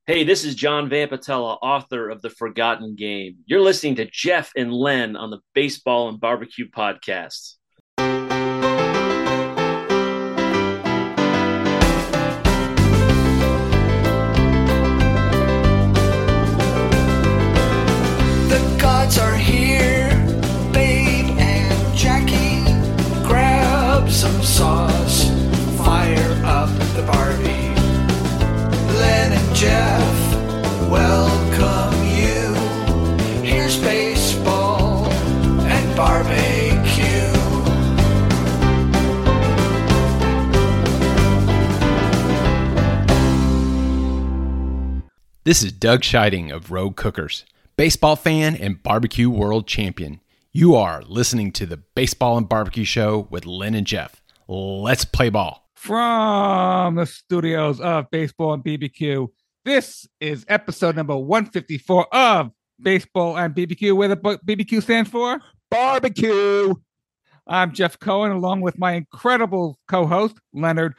Hey, this is John Vampatella, author of The Forgotten Game. You're listening to Jeff and Len on the Baseball and Barbecue Podcast. The gods are here, Babe and Jackie. Grab some sauce, fire up the Barbie. Len and Jeff welcome you. Here's baseball and barbecue. This is Doug Scheiding of Rogue Cookers, baseball fan and barbecue world champion. You are listening to the Baseball and Barbecue Show with Len and Jeff. Let's play ball. From the studios of Baseball and BBQ, this is episode number 154 of Baseball and BBQ, where the BBQ stands for Barbecue! I'm Jeff Cohen, along with my incredible co-host, Leonard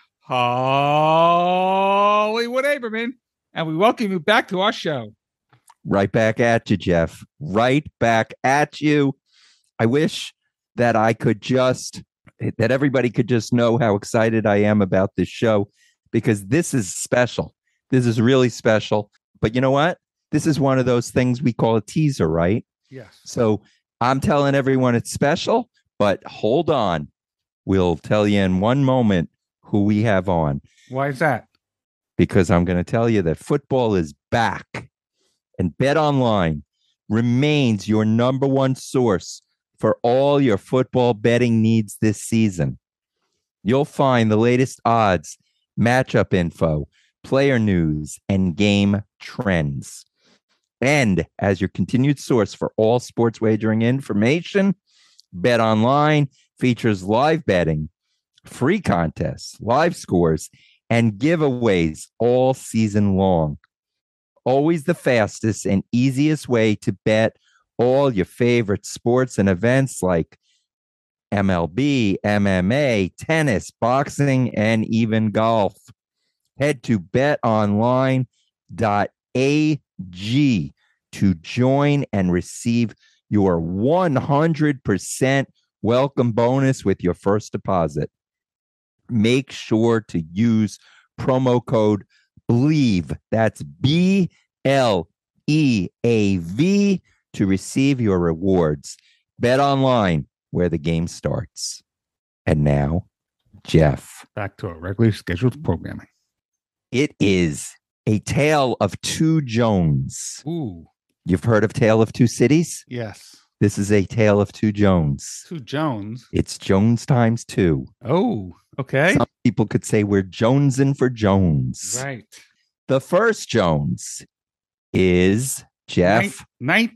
Hollywood Aberman, and we welcome you back to our show. Right back at you, Jeff. Right back at you. I wish that that everybody could just know how excited I am about this show, because this is special. This is really special. But you know what? This is one of those things we call a teaser, right? Yes. So I'm telling everyone it's special, but hold on. We'll tell you in one moment who we have on, Why is that? because I'm going to tell you that football is back. And BetOnline remains your number one source for all your football betting needs this season. You'll find the latest odds, matchup info, player news, and game trends. And as your continued source for all sports wagering information, BetOnline features live betting, free contests, live scores, and giveaways all season long. Always the fastest and easiest way to bet all your favorite sports and events like MLB, MMA, tennis, boxing, and even golf. Head to betonline.ag to join and receive your 100% welcome bonus with your first deposit. Make sure to use promo code BLEAV, that's BLEAV, to receive your rewards. Bet online, where the game starts. And now, Jeff. Back to our regularly scheduled programming. It is a tale of two Jones. Ooh, You've heard of Tale of Two Cities? yes. This is a tale of two Jones. Two Jones. It's Jones times two. Oh, okay. Some people could say we're Jonesing for Jones. Right. The first Jones is Jeff.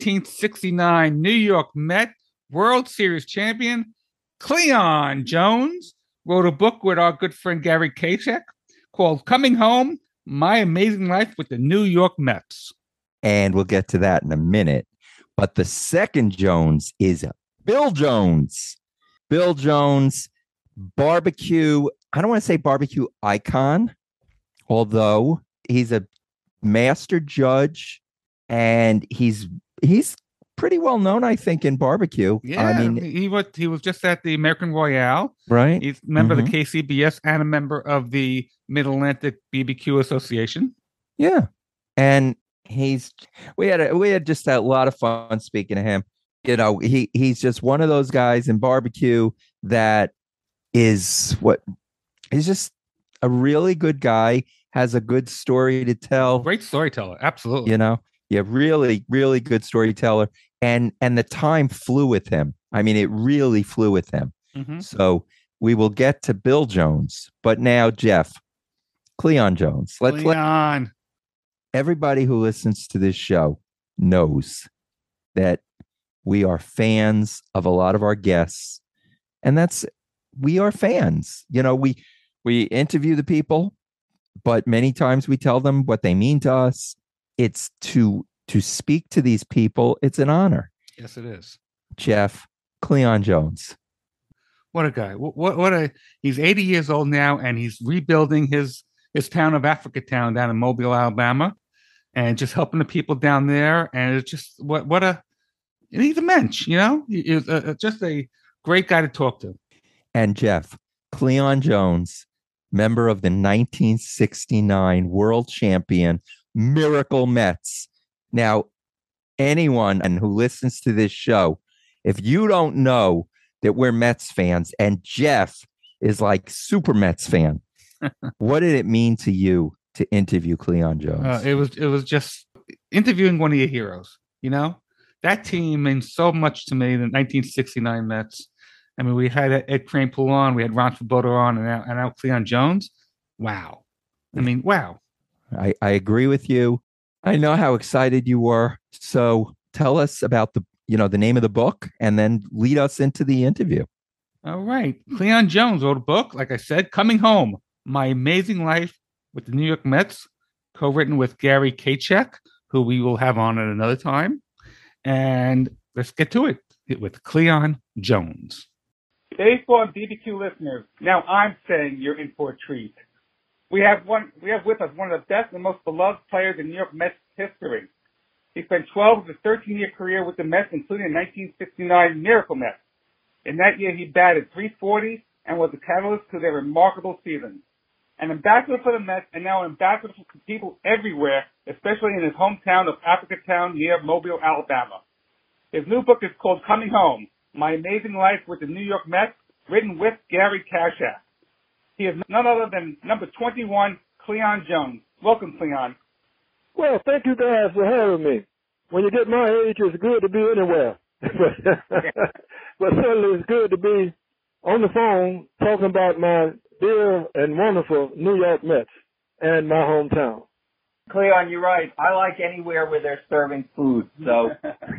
1969 New York Met World Series champion Cleon Jones wrote a book with our good friend Gary Kasek called Coming Home, My Amazing Life with the New York Mets. And we'll get to that in a minute. But the second Jones is Bill Jones. Bill Jones, barbecue, I don't want to say barbecue icon, although he's a master judge and he's pretty well known, I think, in barbecue. Yeah, I mean, he was just at the American Royale. right? He's a member Mhm. of the KCBS and a member of the Mid Atlantic BBQ Association. Yeah. And we had just a lot of fun speaking to him. You know, he's just one of those guys in barbecue that he's just a really good guy, has a good story to tell. Great storyteller, absolutely. You know, yeah, really, really good storyteller. And the time flew with him. I mean, it really flew with him. Mhm. So we will get to Bill Jones, but now Jeff, Cleon Jones. Let Cleon. everybody who listens to this show knows that we are fans of a lot of our guests, and we are fans. You know, we interview the people, but many times we tell them what they mean to us. It's to speak to these people. It's an honor. Yes, it is. Jeff, Cleon Jones. What a guy. He's 80 years old now, and he's rebuilding his town of Africatown down in Mobile, Alabama. and just helping the people down there. And it's just he's a mensch, He's just a great guy to talk to. And Jeff, Cleon Jones, member of the 1969 world champion Miracle Mets. Now, anyone who listens to this show, if you don't know that we're Mets fans and Jeff is like super Mets fan, what did it mean to you to interview Cleon Jones? It was just interviewing one of your heroes. That team means so much to me. The 1969 Mets. I mean, we had Ed Kranepool on, we had Ron Swoboda on, and now Cleon Jones. Wow. I mean, wow. I agree with you. I know how excited you were. So tell us about the name of the book, and then lead us into the interview. All right. Cleon Jones wrote a book, like I said, Coming Home, My Amazing Life with the New York Mets, co-written with Gary Kachek, who we will have on at another time. And let's get to it with Cleon Jones. Baseball and BBQ listeners, now I'm saying you're in for a treat. We have with us one of the best and most beloved players in New York Mets history. He spent 12 of his 13-year career with the Mets, including the 1969 Miracle Mets. In that year, he batted .340 and was the catalyst to their remarkable season. An ambassador for the Mets, and now an ambassador for people everywhere, especially in his hometown of Africatown near Mobile, Alabama. His new book is called Coming Home, My Amazing Life with the New York Mets, written with Gary Kachek. He is none other than number 21, Cleon Jones. Welcome, Cleon. Well, thank you guys for having me. When you get my age, it's good to be anywhere. But certainly it's good to be on the phone talking about my dear and wonderful New York Mets and my hometown. Cleon, you're right. I like anywhere where they're serving food. So,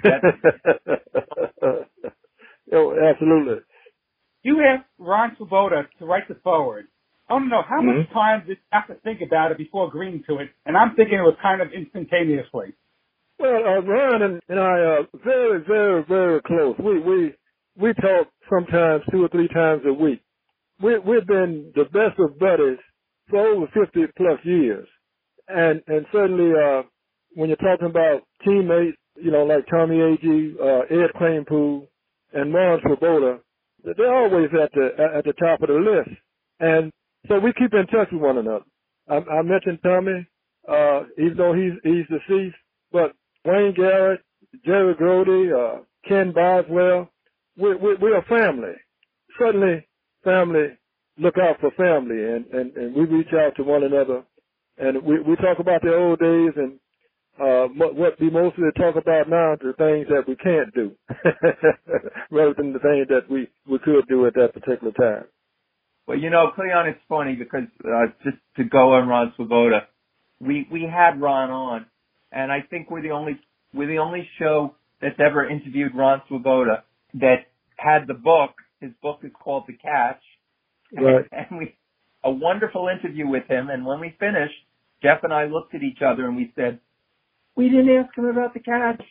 oh, absolutely. You asked Ron Swoboda to write the foreword. I want to know how much time did you have to think about it before agreeing to it? And I'm thinking it was kind of instantaneously. Well, Ron and I are very, very, very close. We talk sometimes 2 or 3 times a week. We've been the best of buddies for over 50 plus years. And certainly, when you're talking about teammates, like Tommy Agee, Ed Kranepool, and Ron Swoboda, they're always at the top of the list. And so we keep in touch with one another. I mentioned Tommy, even though he's deceased, but Wayne Garrett, Jerry Grody, Ken Boswell, we're a family. Certainly, family look out for family, and we reach out to one another. And we talk about the old days and what we mostly talk about now, the things that we can't do, rather than the things that we could do at that particular time. well, Cleon, it's funny because just to go on Ron Swoboda, we had Ron on, and I think we're the only show that's ever interviewed Ron Swoboda that had the book. His book is called The Catch, Right. and a wonderful interview with him. And when we finished, Jeff and I looked at each other and we said, we didn't ask him about the catch.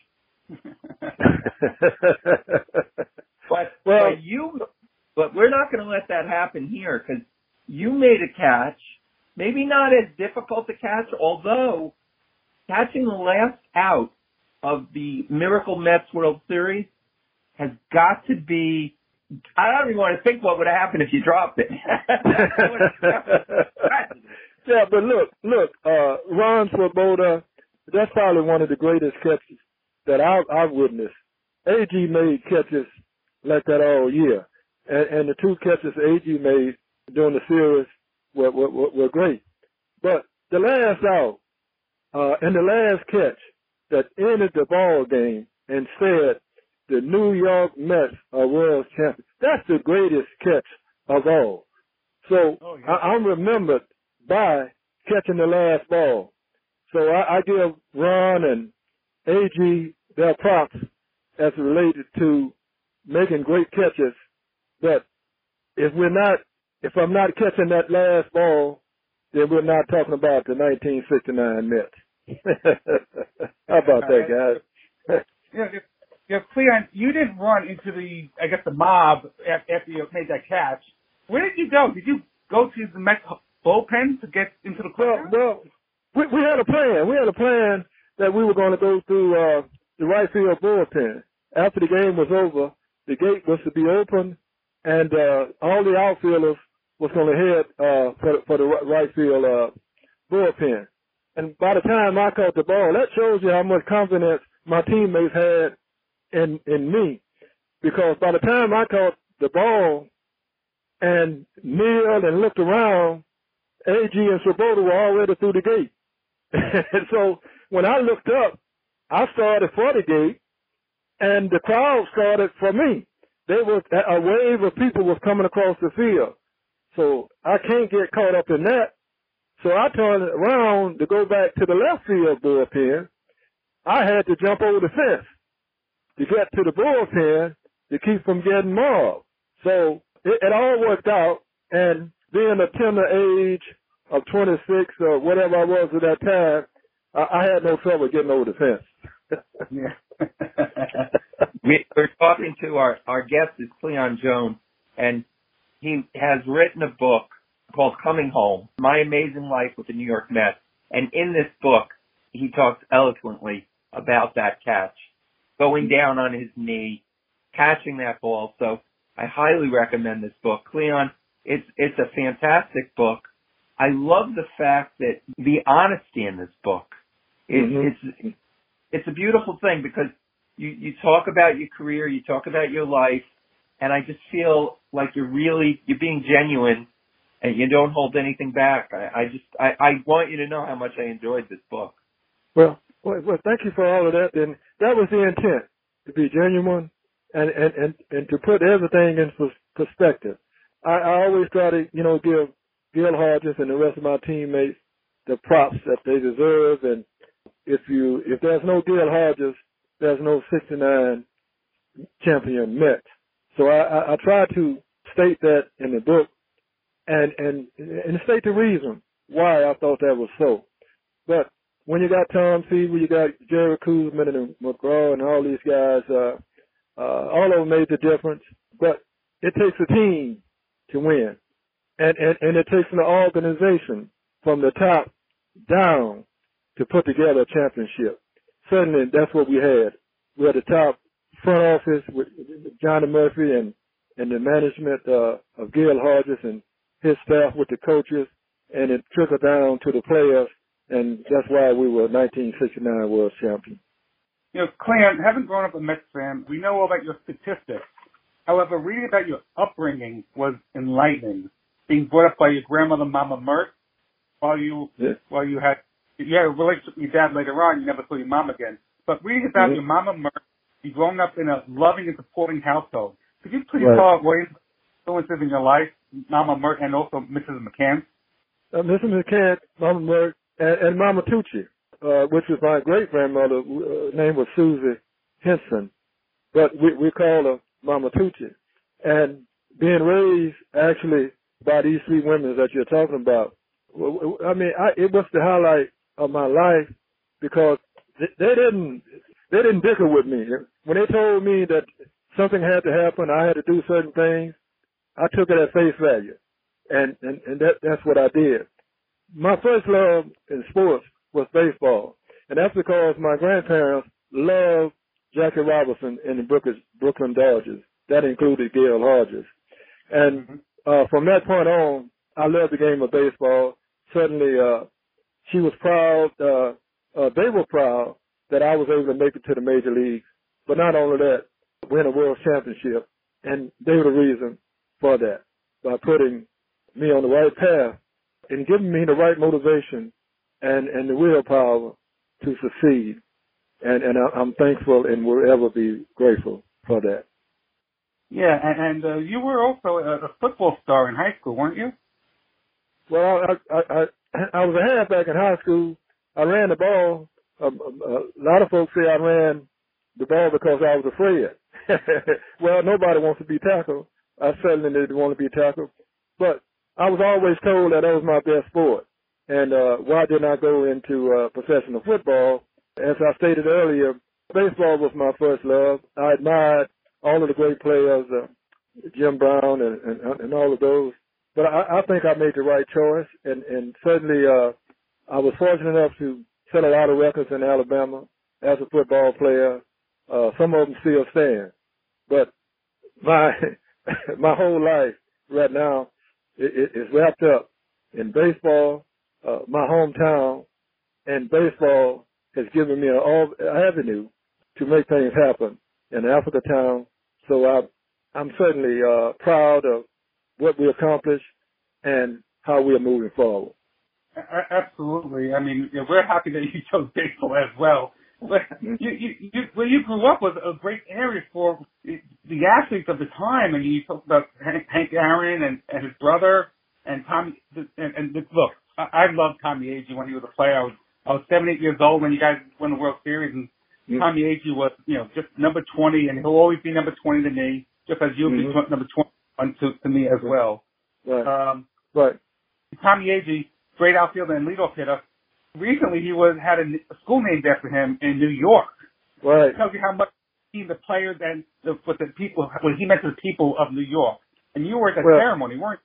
But we're not going to let that happen here because you made a catch, maybe not as difficult to catch, although catching the last out of the Miracle Mets World Series has got to be, I don't even want to think what would have happened if you dropped it. Yeah, but look, Ron Swoboda, that's probably one of the greatest catches that I've witnessed. AG made catches like that all year. And the 2 catches AG made during the series were great. But the last out, and the last catch that ended the ball game and said the New York Mets are world champions, that's the greatest catch of all. So I'm remembered by catching the last ball. So I give Ron and AG their props as related to making great catches. But if I'm not catching that last ball, then we're not talking about the 1969 Mets. How about that, guys? Cleon, you didn't run into the mob after you made that catch. Where did you go? Did you go to the Mets bullpen to get into the clubhouse? Well, we had a plan. We had a plan that we were going to go through the right field bullpen. After the game was over, the gate was to be open, and all the outfielders was going to head for the right field bullpen. And by the time I caught the ball, that shows you how much confidence my teammates had in me. Because by the time I caught the ball and kneeled and looked around, AG and Swoboda were already through the gate. And so when I looked up, I started for the gate, and the crowd started for me. There was a wave of people was coming across the field. So I can't get caught up in that. So I turned around to go back to the left field bullpen. I had to jump over the fence to get to the bullpen to keep from getting mobbed. So it all worked out, and being a tender age of 26 or whatever I was at that time, I had no trouble getting over the fence. Yeah. We're talking to our guest is Cleon Jones, and he has written a book called Coming Home, My Amazing Life with the New York Mets. And in this book, he talks eloquently about that catch, going down on his knee, catching that ball. So I highly recommend this book. Cleon, it's a fantastic book. I love the fact that the honesty in this book, it's a beautiful thing, because you talk about your career, you talk about your life, and I just feel like you're being genuine and you don't hold anything back. I want you to know how much I enjoyed this book. Well, thank you for all of that. And that was the intent, to be genuine and to put everything in perspective. I always try to, give Gil Hodges and the rest of my teammates the props that they deserve. And if there's no Gil Hodges, there's no 69 champion Mets. So I try to state that in the book and state the reason why I thought that was so. But when you got Tom Seaver, you got Jerry Koosman and McGraw and all these guys, all of them made the difference. But it takes a team to win. And it takes an organization from the top down to put together a championship. Certainly, that's what we had. We had the top front office with Johnny Murphy and the management of Gil Hodges and his staff with the coaches, and it trickled down to the players, and that's why we were 1969 world champions. Cleon, having grown up a Mets fan, we know all about your statistics. However, reading about your upbringing was enlightening. Being brought up by your grandmother, Mama Mert, while you had a relationship with your dad later on, you never saw your mom again. But reading about your Mama Mert, you growing up in a loving and supporting household. Could you please tell us what influences in your life, Mama Mert and also Mrs. McCann? Mrs. McCann, Mama Mert, and Mama Tucci, which was my great-grandmother. Her name was Susie Henson, but we call her Mama Tucci. And being raised actually by these three women that you're talking about, I mean, it was the highlight of my life, because they didn't bicker with me. When they told me that something had to happen, I had to do certain things, I took it at face value, and that's what I did. My first love in sports was baseball, and that's because my grandparents loved Jackie Robinson and the Brooklyn Dodgers. That included Gil Hodges. And from that point on, I loved the game of baseball. Certainly, she was proud, they were proud that I was able to make it to the major leagues. But not only that, win a world championship. And they were the reason for that, by putting me on the right path and giving me the right motivation and the willpower to succeed. And I'm thankful and will ever be grateful for that. Yeah, and you were also a football star in high school, weren't you? Well, I was a halfback in high school. I ran the ball. A lot of folks say I ran the ball because I was afraid. Well, nobody wants to be tackled. I certainly didn't want to be tackled. But I was always told that was my best sport. And why didn't I go into professional football? As I stated earlier, baseball was my first love. I admired all of the great players, Jim Brown and all of those. But I think I made the right choice. And certainly I was fortunate enough to set a lot of records in Alabama as a football player. Some of them still stand. But my my whole life right now is wrapped up in baseball, my hometown, and baseball has given me an avenue to make things happen in Africa town. So I'm certainly proud of what we accomplished and how we are moving forward. Absolutely. I mean, we're happy that you chose baseball as well. But where you grew up was a great area for the athletes of the time. And you talked about Hank Aaron and his brother and Tommy. And look, I loved Tommy Agee when he was a player. I was 7, 8 years old when you guys won the World Series, and Tommy Agee was, just number 20, and he'll always be number 20 to me, just as you'll be number 21 to me as well. Right. Right. Tommy Agee, great outfielder and leadoff hitter. Recently, he had a school named after him in New York. Right. It tells you how much the players and what he meant to the people of New York. And you were at that ceremony, weren't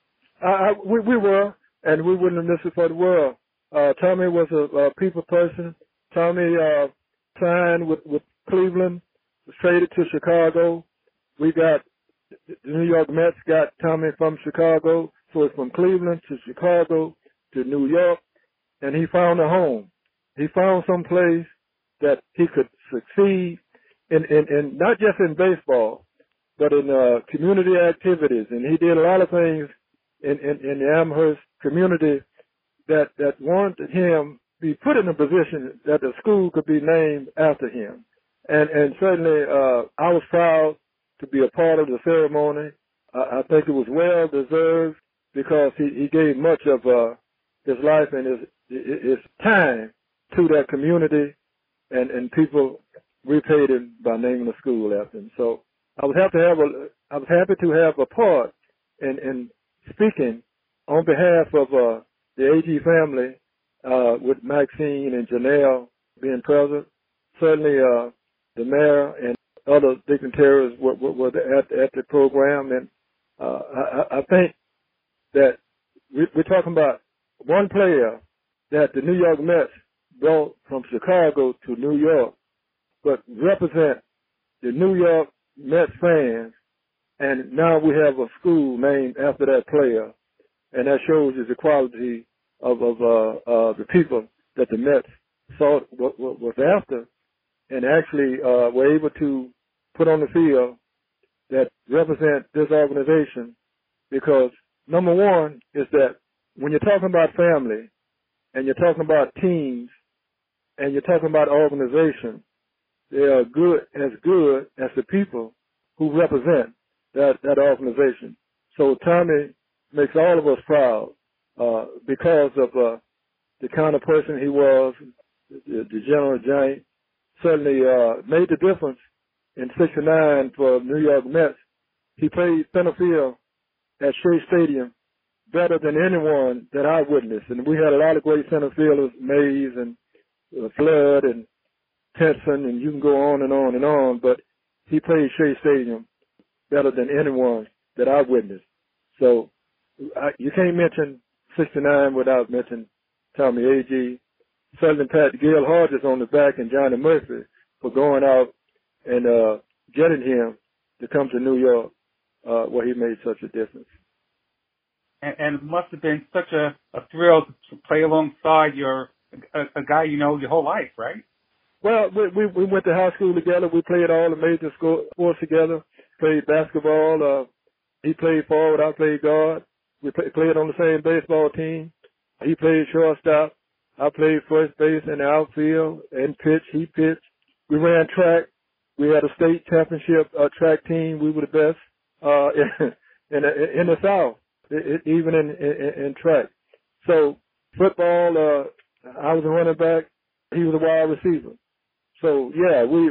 you? We were, and we wouldn't have missed it for the world. Tommy was a people person. Tommy signed with Cleveland, was traded to Chicago. The New York Mets got Tommy from Chicago, so it's from Cleveland to Chicago to New York, and he found a home. He found some place that he could succeed in not just in baseball, but in community activities. And he did a lot of things in the Amherst community that warranted him be put in a position that the school could be named after him. And certainly I was proud to be a part of the ceremony. I think it was well deserved because he gave much of his life and his time to that community, and people repaid him by naming the school after him. So I was happy to have a part in speaking on behalf of the Agee family, with Maxine and Janelle being present. Certainly the mayor and other dignitaries were at the program, and I think that we're talking about one player that the New York Mets brought from Chicago to New York, but represent the New York Mets fans, and now we have a school named after that player, and that shows you the quality of the people that the Mets thought was after, and actually were able to put on the field that represent this organization. Because number one is that when you're talking about family, and you're talking about teams, and you're talking about organization, they are good as the people who represent that organization. So Tommy makes all of us proud because of the kind of person he was, the general giant. Certainly made the difference in '69 for New York Mets. He played center field at Shea Stadium better than anyone that I witnessed. And we had a lot of great center fielders, Mays and Flood and Tenson, and you can go on and on and on, but he played Shea Stadium better than anyone that I witnessed. So you can't mention '69 without mentioning Tommy Agee. Certainly Pat Gil Hodges on the back and Johnny Murphy for going out and getting him to come to New York where he made such a difference. And it must have been such a thrill to play alongside a guy you know your whole life, right? Well, we went to high school together. We played all the major sports together. Played basketball. He played forward. I played guard. We played on the same baseball team. He played shortstop. I played first base in the outfield and pitched. He pitched. We ran track. We had a state championship track team. We were the best in the South, even in track. So football, I was a running back. He was a wide receiver. So yeah, we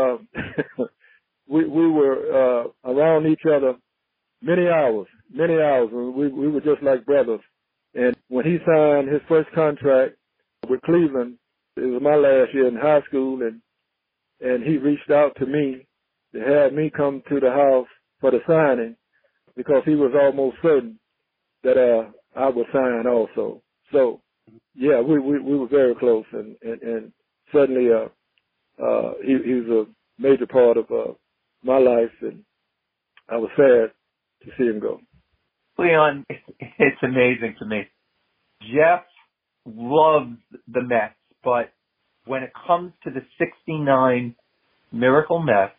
were around each other many hours. We were just like brothers. And when he signed his first contract with Cleveland, it was my last year in high school, and he reached out to me to have me come to the house for the signing because he was almost certain that I would sign also. So yeah, we were very close, and certainly he was a major part of my life, and I was sad to see him go. Leon, it's amazing to me. Jeff loves the Mets, but when it comes to the '69 Miracle Mets,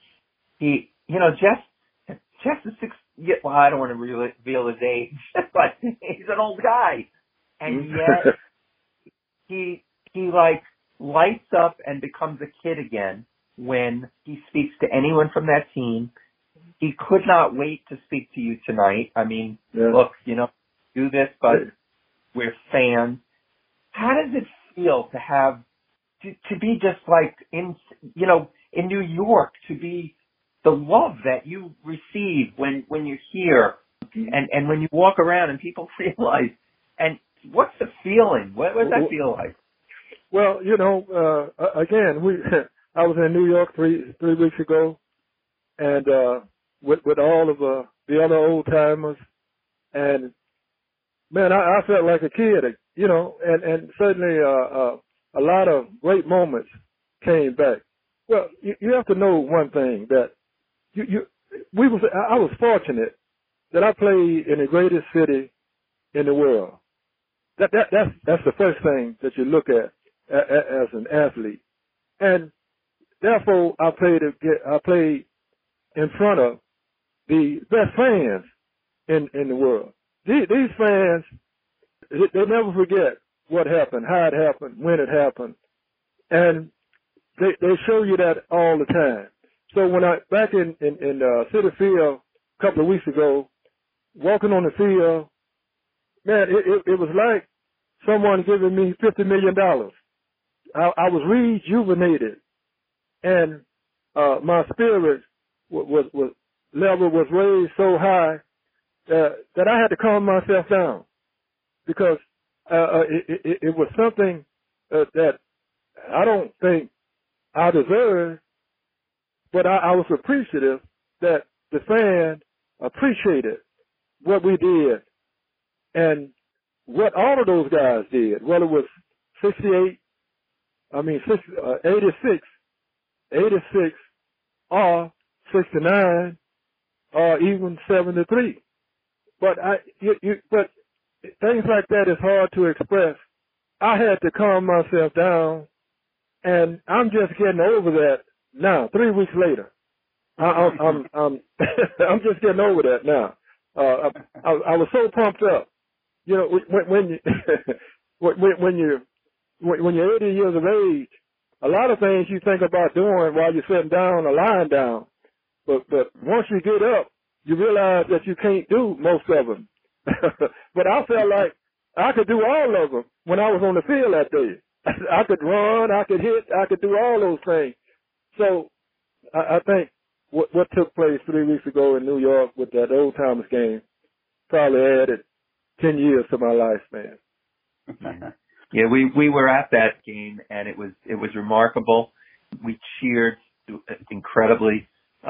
Jeff's well, I don't want to reveal his age, but he's an old guy, and yet he like lights up and becomes a kid again when he speaks to anyone from that team. He could not wait to speak to you tonight. I mean, Look, do this, but we're fans. How does it feel to have to be just like in New York, to be the love that you receive when you're here and when you walk around and people realize, and what's the feeling? What does that feel like? Well, again, I was in New York three weeks ago, and with all of the other old timers, and man, I felt like a kid, and certainly a lot of great moments came back. Well, you have to know one thing, that I was fortunate that I played in the greatest city in the world. That's the first thing that you look at as an athlete, and therefore I played in front of the best fans in the world. These fans, they never forget what happened, how it happened, when it happened, and they show you that all the time. So when back in Citi Field a couple of weeks ago, walking on the field, man, it was like someone giving me $50 million. I was rejuvenated, and my spirit level was raised so high that I had to calm myself down, because it was something that I don't think I deserved, but I was appreciative that the fan appreciated what we did and what all of those guys did, whether it was 86, or 69, or even 73. But but things like that is hard to express. I had to calm myself down, and I'm just getting over that now. 3 weeks later, I'm I'm just getting over that now. I was so pumped up, when you when you're 80 years of age, a lot of things you think about doing while you're sitting down or lying down, but once you get up, you realize that you can't do most of them. But I felt like I could do all of them when I was on the field that day. I could run, I could hit, I could do all those things. So I think what took place 3 weeks ago in New York with that Old Timers game probably added 10 years to my lifespan. Yeah, we were at that game, and it was remarkable. We cheered incredibly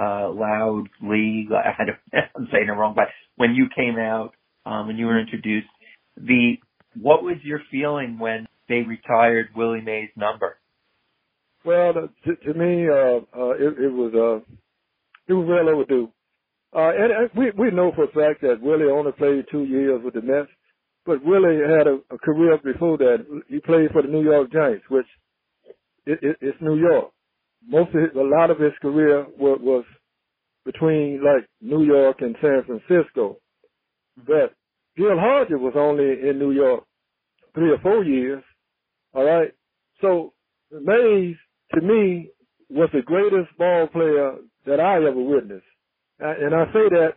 loudly. I'm saying it wrong, but when you came out, when you were introduced, what was your feeling when they retired Willie Mays' number? Well, to me, it was well overdue. And we know for a fact that Willie only played 2 years with the Mets, but Willie had a career before that. He played for the New York Giants, which it's New York. A lot of his career was between like New York and San Francisco. But Gil Hodges was only in New York 3 or 4 years. All right. So Mays, to me, was the greatest ball player that I ever witnessed. And I say that,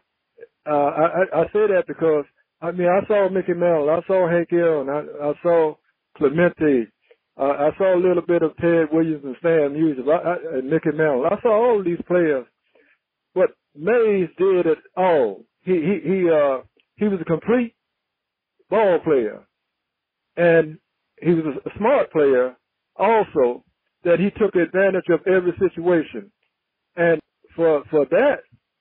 I say that because, I saw Mickey Mantle, I saw Hank Aaron, I saw Clemente, I saw a little bit of Ted Williams and Stan Musial, and Mickey Mantle. I saw all of these players, but Mays did it all. He was a complete ball player, and he was a smart player also, that he took advantage of every situation. And for that,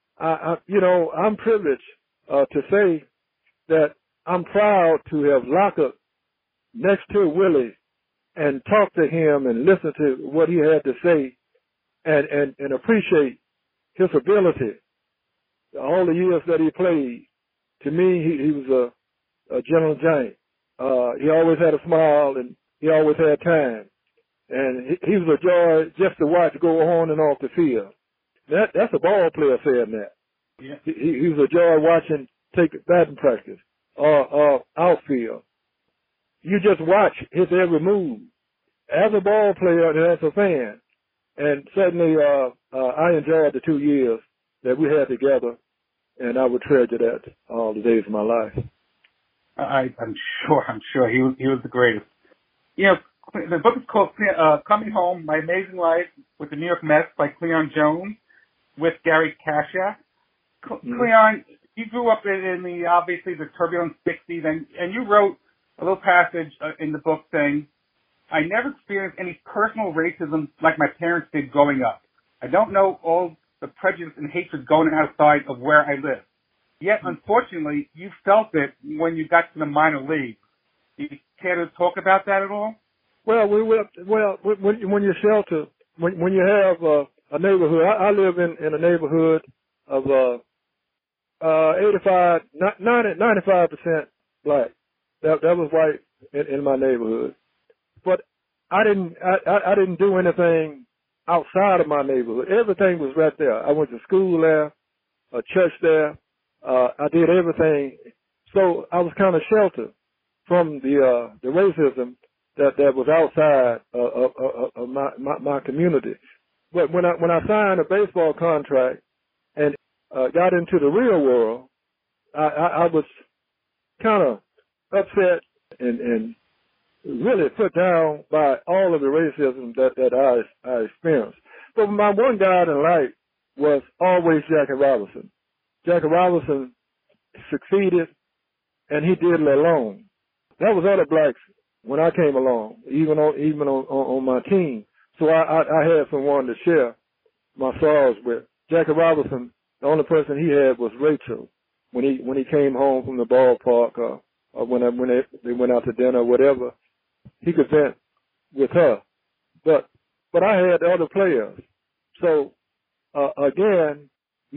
I'm privileged to say that I'm proud to have locked next to Willie and talk to him and listen to what he had to say and appreciate his ability. All the years that he played, to me, he was a gentle giant. He always had a smile and he always had time. And he was a joy just to watch go on and off the field. That's a ball player saying that. Yeah. He was a joy watching take batting practice or outfield. You just watch his every move as a ball player and as a fan. And certainly, I enjoyed the 2 years that we had together, and I would treasure that all the days of my life. I'm sure he was the greatest. You know, the book is called Coming Home: My Amazing Life with the New York Mets by Cleon Jones with Gary Kasha. Cleon, you grew up in the obviously the turbulent 60s, and you wrote a little passage in the book saying, "I never experienced any personal racism like my parents did growing up. I don't know all the prejudice and hatred going outside of where I live. Yet, unfortunately, you felt it when you got to the minor leagues. Do you care to talk about that at all?" Well, when you shelter, when you have a neighborhood, I live in a neighborhood of 95% black. That was white in my neighborhood. But I didn't do anything outside of my neighborhood. Everything was right there. I went to school there, a church there. I did everything. So I was kind of sheltered from the racism that was outside of my community. But when I signed a baseball contract and got into the real world, I was kind of upset and really put down by all of the racism that I experienced. But my one guide in life was always Jackie Robinson. Jackie Robinson succeeded, and he did it alone. There was other blacks when I came along, even on my team. So I had someone to share my sorrows with. Jackie Robinson, the only person he had was Rachel when he came home from the ballpark or when they went out to dinner or whatever. He could vent with her, but I had other players. So again,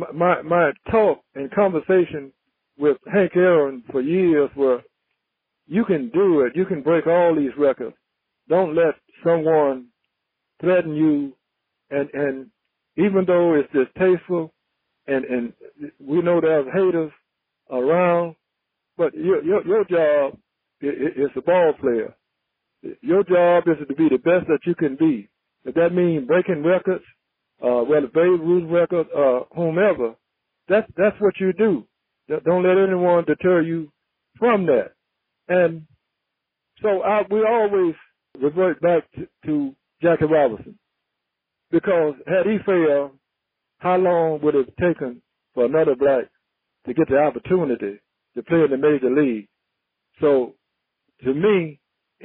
my talk and conversation with Hank Aaron for years were, you can do it. You can break all these records. Don't let someone threaten you. And even though it's distasteful, and we know there's haters around, but your job is a ball player. Your job is to be the best that you can be. If that means breaking records, whether Babe Ruth records or whomever, that's what you do. Don't let anyone deter you from that. And so we always revert back to Jackie Robinson, because had he failed, how long would it have taken for another black to get the opportunity to play in the major league? So to me,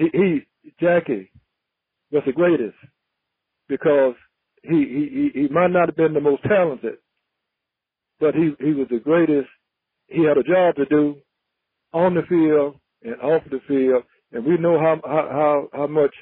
Jackie was the greatest, because he might not have been the most talented, but he was the greatest. He had a job to do on the field and off the field, and we know how much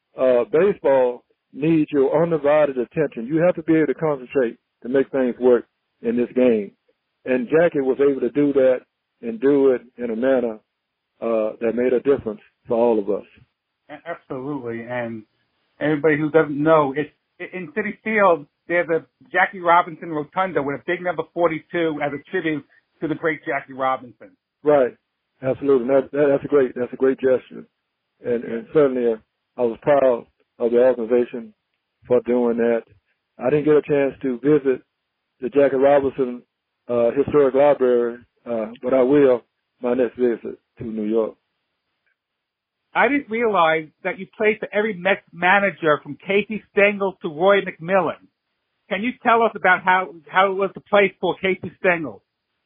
baseball needs your undivided attention. You have to be able to concentrate to make things work in this game. And Jackie was able to do that and do it in a manner that made a difference for all of us. Absolutely. And everybody who doesn't know, it's in Citi Field, there's a Jackie Robinson Rotunda with a big number 42 as a tribute to the great Jackie Robinson. Right. Absolutely. That's a great gesture. And certainly I was proud of the organization for doing that. I didn't get a chance to visit the Jackie Robinson Historic Library, but I will my next visit to New York. I didn't realize that you played for every Mets manager from Casey Stengel to Roy McMillan. Can you tell us about how it was to play for Casey Stengel?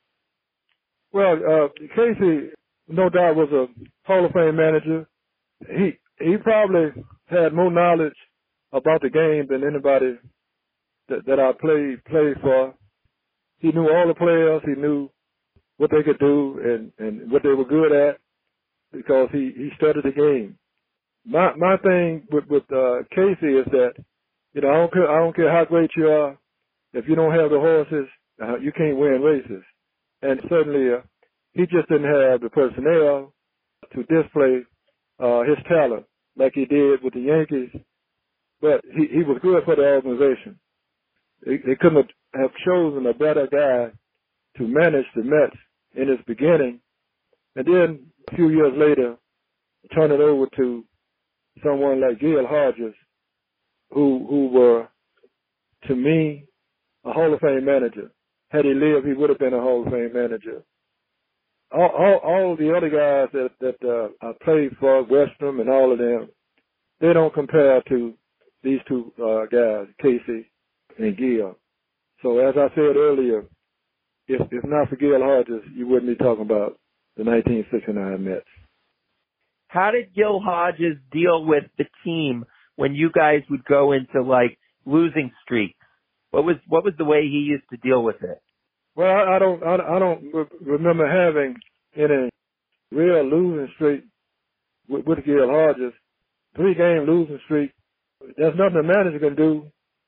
Well, Casey, no doubt, was a Hall of Fame manager. He probably had more knowledge about the game than anybody that I played for. He knew all the players. He knew what they could do and what they were good at. because he studied the game. My thing with Casey is that, I don't care how great you are, if you don't have the horses, you can't win races. And certainly he just didn't have the personnel to display his talent like he did with the Yankees. But he was good for the organization. They couldn't have chosen a better guy to manage the Mets in its beginning, and then a few years later, turn it over to someone like Gil Hodges, who were, to me, a Hall of Fame manager. Had he lived, he would have been a Hall of Fame manager. All the other guys that I played for, Westrom and all of them, they don't compare to these two guys, Casey and Gil. So as I said earlier, if not for Gil Hodges, you wouldn't be talking about the 1969 Mets. How did Gil Hodges deal with the team when you guys would go into like losing streaks? What was the way he used to deal with it? Well, I don't remember having any real losing streak with Gil Hodges. 3-game losing streak. There's nothing the manager can do,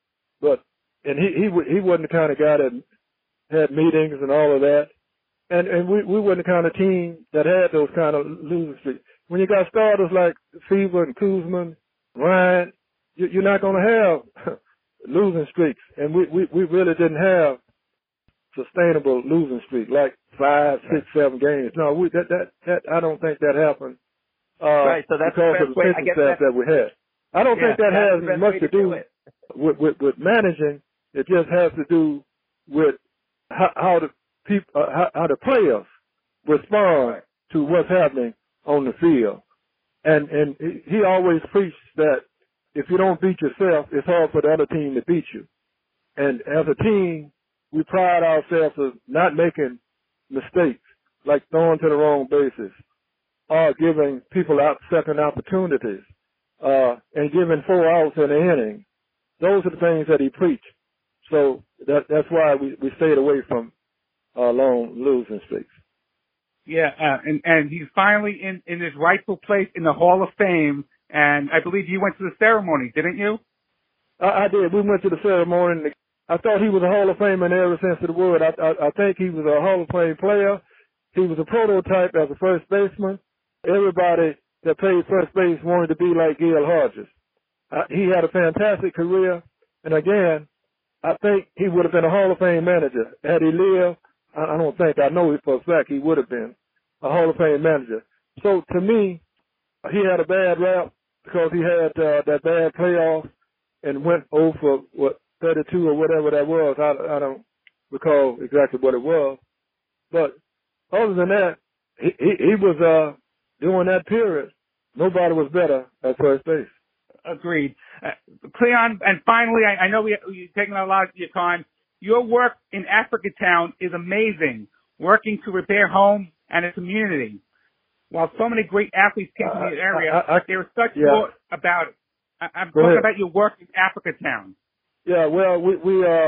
and he wasn't the kind of guy that had meetings and all of that, and we weren't the kind of team that had those kind of losing streaks. When you got starters like Seaver and Kuzman, Ryan, you're not going to have losing streaks, and we really didn't have sustainable losing streak like 5, 6, 7 games. No, that I don't think that happened. Right, so that's because of the pitching staff that we had. I don't think that has much to do with managing. It just has to do with how the players respond to what's happening on the field. And he always preached that if you don't beat yourself, it's hard for the other team to beat you. And as a team, we pride ourselves of not making mistakes, like throwing to the wrong bases, or giving people second opportunities, and giving 4 outs in the inning. Those are the things that he preached. So that's why we stayed away from long losing streaks. Yeah, and he's finally in his rightful place in the Hall of Fame, and I believe you went to the ceremony, didn't you? I did. We went to the ceremony, and I thought he was a Hall of Famer in every sense of the word. I think he was a Hall of Fame player. He was a prototype as a first baseman. Everybody that played first base wanted to be like Gil Hodges. He had a fantastic career, and again, I think he would have been a Hall of Fame manager. Had he lived, I don't think, I know for a fact he would have been a Hall of Fame manager. So to me, he had a bad rap because he had that bad playoff and went over, 32 or whatever that was. I don't recall exactly what it was. But other than that, he was, during that period, nobody was better at first base. Agreed. Cleon, and finally, I know you've taken a lot of your time. Your work in Africatown is amazing, working to repair homes and a community. While so many great athletes came to the area, there was such thought about it. I'm talking about your work in Africatown. Yeah, well, we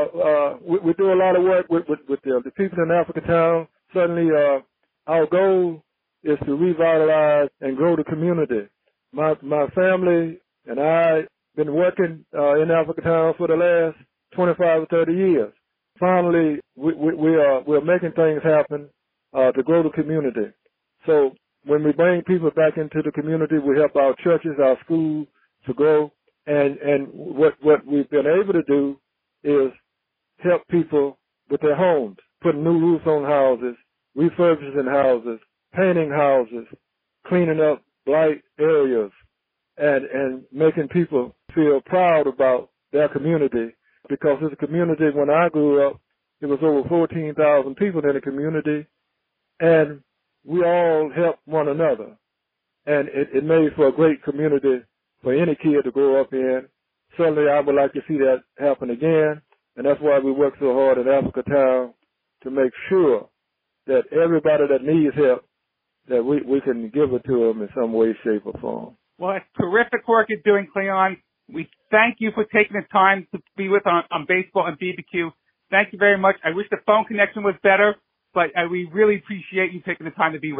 do a lot of work with the people in Africatown. Certainly, our goal is to revitalize and grow the community. My family and I been working in Africatown for the last 25 or 30 years. Finally, we're making things happen to grow the community. So when we bring people back into the community, we help our churches, our schools to grow. And what we've been able to do is help people with their homes, putting new roofs on houses, refurbishing houses, painting houses, cleaning up blight areas, and making people feel proud about their community. Because as a community, when I grew up, it was over 14,000 people in the community, and we all helped one another. And it made for a great community for any kid to grow up in. Certainly, I would like to see that happen again, and that's why we work so hard in Africatown to make sure that everybody that needs help, that we can give it to them in some way, shape, or form. Well, it's terrific work you're doing, Cleon. We thank you for taking the time to be with us on Baseball and BBQ. Thank you very much. I wish the phone connection was better, but we really appreciate you taking the time to be with us.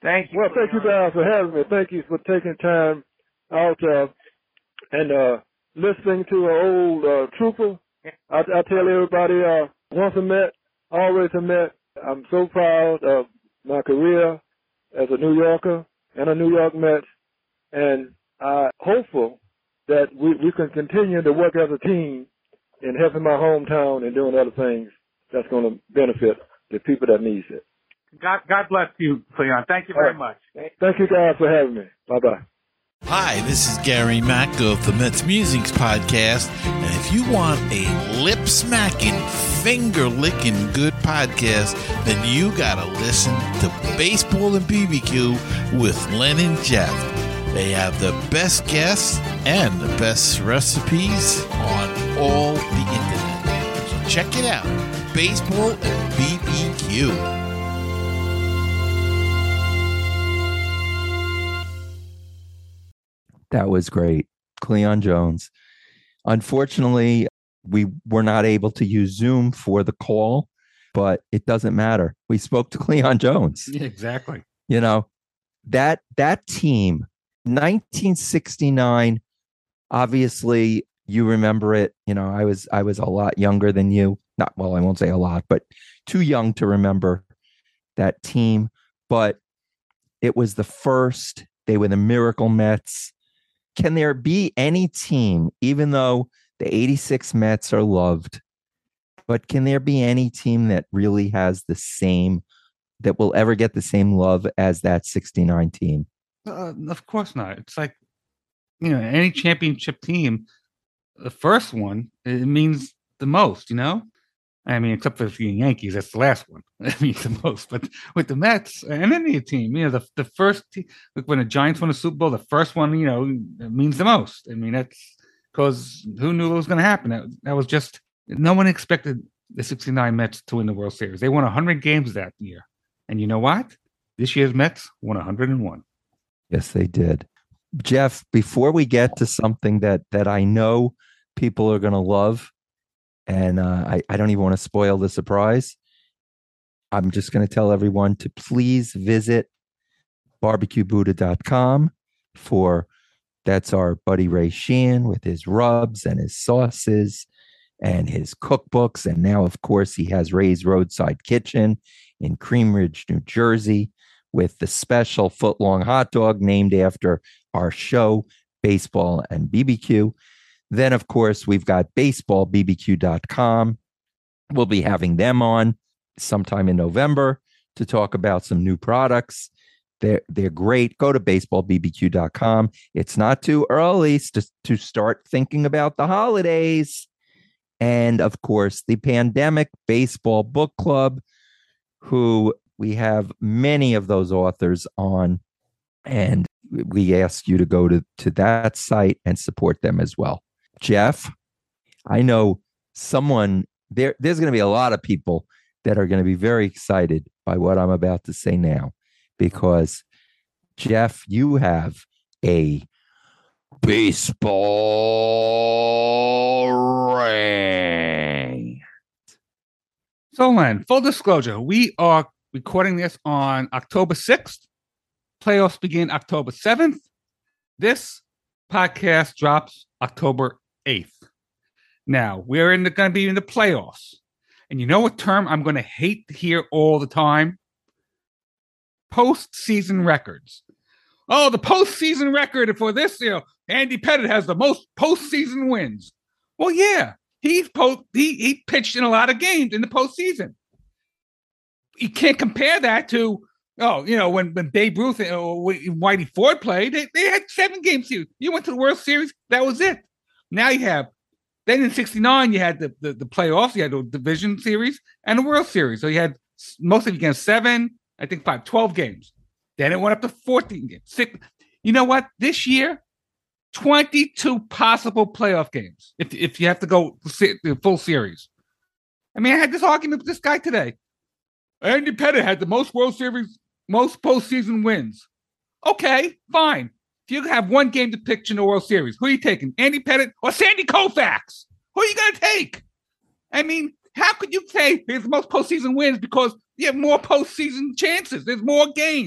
Thank you. Well, thank you guys for having me. Thank you for taking time out and listening to an old trooper. I tell everybody, once a Met, always a Met. I'm so proud of my career as a New Yorker and a New York Mets, and I'm hopeful that we can continue to work as a team in helping my hometown and doing other things that's going to benefit the people that need it. God bless you, Cleon. Thank you very much. Thank you guys for having me. Bye-bye. Hi, this is Gary Mack of the Mets Musics Podcast, and if you want a lip-smacking, finger-licking good podcast, then you gotta listen to Baseball and BBQ with Len and Jeff. They have the best guests and the best recipes on all the internet. So check it out, Baseball and BBQ. That was great. Cleon Jones. Unfortunately, we were not able to use Zoom for the call, but it doesn't matter. We spoke to Cleon Jones. Yeah, exactly. You know, that team, 1969, obviously you remember it. You know, I was a lot younger than you. I won't say a lot, but too young to remember that team. But it was the first. They were the Miracle Mets. Can there be any team, even though the 86 Mets are loved, but can there be any team that really has that will ever get the same love as that 69 team? Of course not. It's like, any championship team, the first one, it means the most, I mean, except for the Yankees, that's the last one. It means the most. But with the Mets and any team, the first team, like when the Giants won the Super Bowl, the first one, it means the most. I mean, that's because who knew it was going to happen? That was just, no one expected the 69 Mets to win the World Series. They won 100 games that year. And you know what? This year's Mets won 101. Yes, they did. Jeff, before we get to something that I know people are going to love, and I don't even want to spoil the surprise, I'm just going to tell everyone to please visit barbecuebuddha.com that's our buddy Ray Sheehan with his rubs and his sauces and his cookbooks. And now, of course, he has Ray's Roadside Kitchen in Cream Ridge, New Jersey, with the special foot-long hot dog named after our show, Baseball and BBQ. Then, of course, we've got baseballbbq.com. We'll be having them on sometime in November to talk about some new products. They're great. Go to baseballbbq.com. It's not too early to start thinking about the holidays. And, of course, the Pandemic Baseball Book Club, who we have many of those authors on. And we ask you to go to that site and support them as well. Jeff, I know there's going to be a lot of people that are going to be very excited by what I'm about to say now, because Jeff, you have a baseball ring. So, Len, full disclosure, we are recording this on October 6th. Playoffs begin October 7th. This podcast drops October 8th. Now, we're going to be in the playoffs. And you know what term I'm going to hate to hear all the time? Postseason records. Oh, the postseason record for this year. Andy Pettitte has the most postseason wins. Well, yeah, he pitched in a lot of games in the postseason. You can't compare that to, when Babe Ruth or Whitey Ford played, they had 7-game series. You went to the World Series, that was it. Now you have, then in 69, you had the playoffs, you had the division series and the World Series. So you had most of you games 7, I think 5, 12 games. Then it went up to 14 games. 6. You know what? This year, 22 possible playoff games if you have to go the full series. I mean, I had this argument with this guy today. Andy Pettitte had the most World Series, most postseason wins. Okay, fine. If you have one game to pitch in the World Series, who are you taking? Andy Pettitte or Sandy Koufax? Who are you going to take? I mean, how could you say there's the most postseason wins? Because you have more postseason chances. There's more games.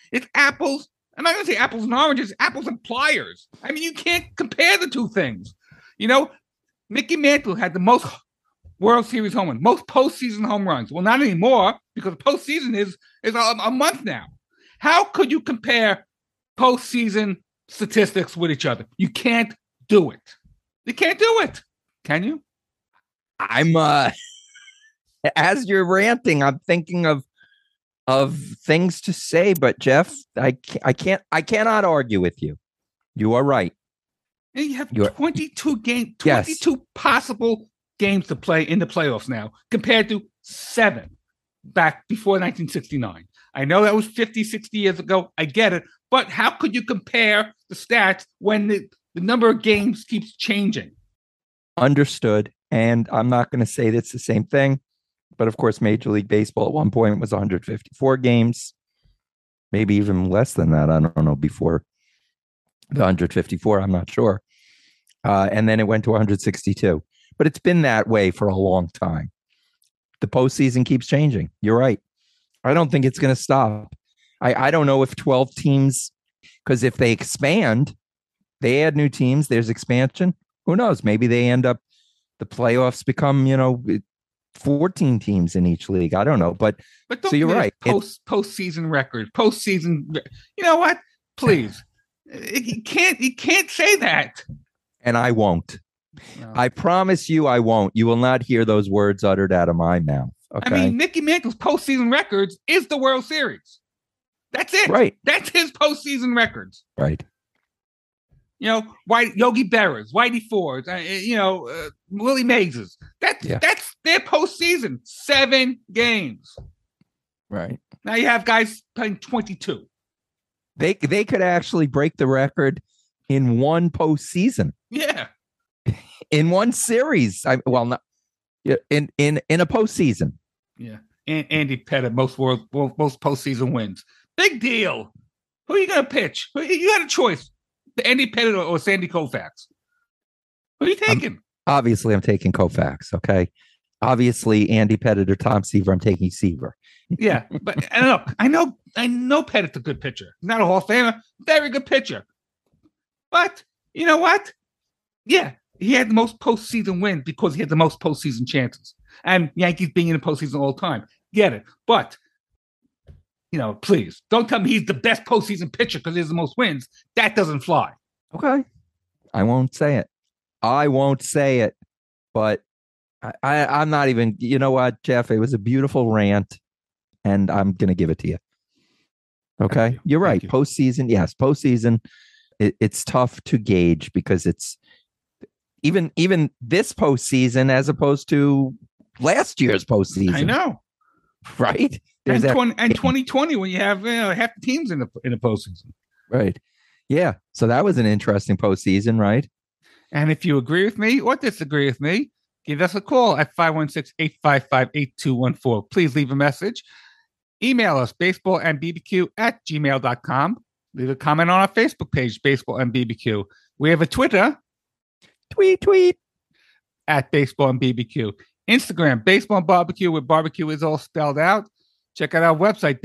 It's apples. I'm not going to say apples and oranges, apples and pliers. I mean, you can't compare the two things. Mickey Mantle had the most World Series home runs, most postseason home runs. Well, not anymore because postseason is a month now. How could you compare postseason statistics with each other? You can't do it. You can't do it. Can you? I'm as you're ranting, I'm thinking of things to say, but Jeff, I cannot argue with you. You are right. And you have 22 games, 22 possible games to play in the playoffs now, compared to 7 back before 1969. I know that was 50, 60 years ago. I get it. But how could you compare the stats when the number of games keeps changing? Understood. And I'm not going to say that's the same thing. But of course, Major League Baseball at one point was 154 games, maybe even less than that. I don't know, before the 154, I'm not sure. And then it went to 162. But it's been that way for a long time. The postseason keeps changing. You're right. I don't think it's going to stop. I don't know if 12 teams, because if they expand, they add new teams, there's expansion. Who knows? Maybe they end up, the playoffs become, 14 teams in each league. I don't know. But so you're right. Postseason record. Postseason. You know what? Please. You can't say that. And I won't. No. I promise you I won't. You will not hear those words uttered out of my mouth. Okay? I mean, Mickey Mantle's postseason records is the World Series. That's it. Right. That's his postseason records. Right. Yogi Berra's, Whitey Ford's, Willie Mays's. That's their postseason. 7 games. Right. Now you have guys playing 22. They could actually break the record in one postseason. Yeah. In one series. In a postseason. Yeah. And Andy Pettitte, most postseason wins. Big deal. Who are you going to pitch? You had a choice. Andy Pettitte or Sandy Koufax? Who are you taking? Obviously, I'm taking Koufax, okay? Obviously, Andy Pettitte or Tom Seaver, I'm taking Seaver. Yeah, but I know Pettitte's a good pitcher. He's not a Hall of Famer, very good pitcher. But you know what? Yeah, he had the most postseason wins because he had the most postseason chances. And Yankees being in the postseason all the time. Get it. But please don't tell me he's the best postseason pitcher because he has the most wins. That doesn't fly. Okay. I won't say it. But I'm not even, you know what, Jeff? It was a beautiful rant, and I'm going to give it to you. Okay. You're right. Postseason. Yes. Postseason. It's tough to gauge because it's even this postseason as opposed to last year's postseason. I know. Right. And 2020 when you have half the teams in the postseason. Right. Yeah. So that was an interesting postseason, right? And if you agree with me or disagree with me, give us a call at 516-855-8214. Please leave a message. Email us, baseballandbbq@gmail.com. Leave a comment on our Facebook page, Baseball and BBQ. We have a Twitter. Tweet. At Baseball and BBQ. Instagram, Baseball and Barbecue, where barbecue is all spelled out. Check out our website,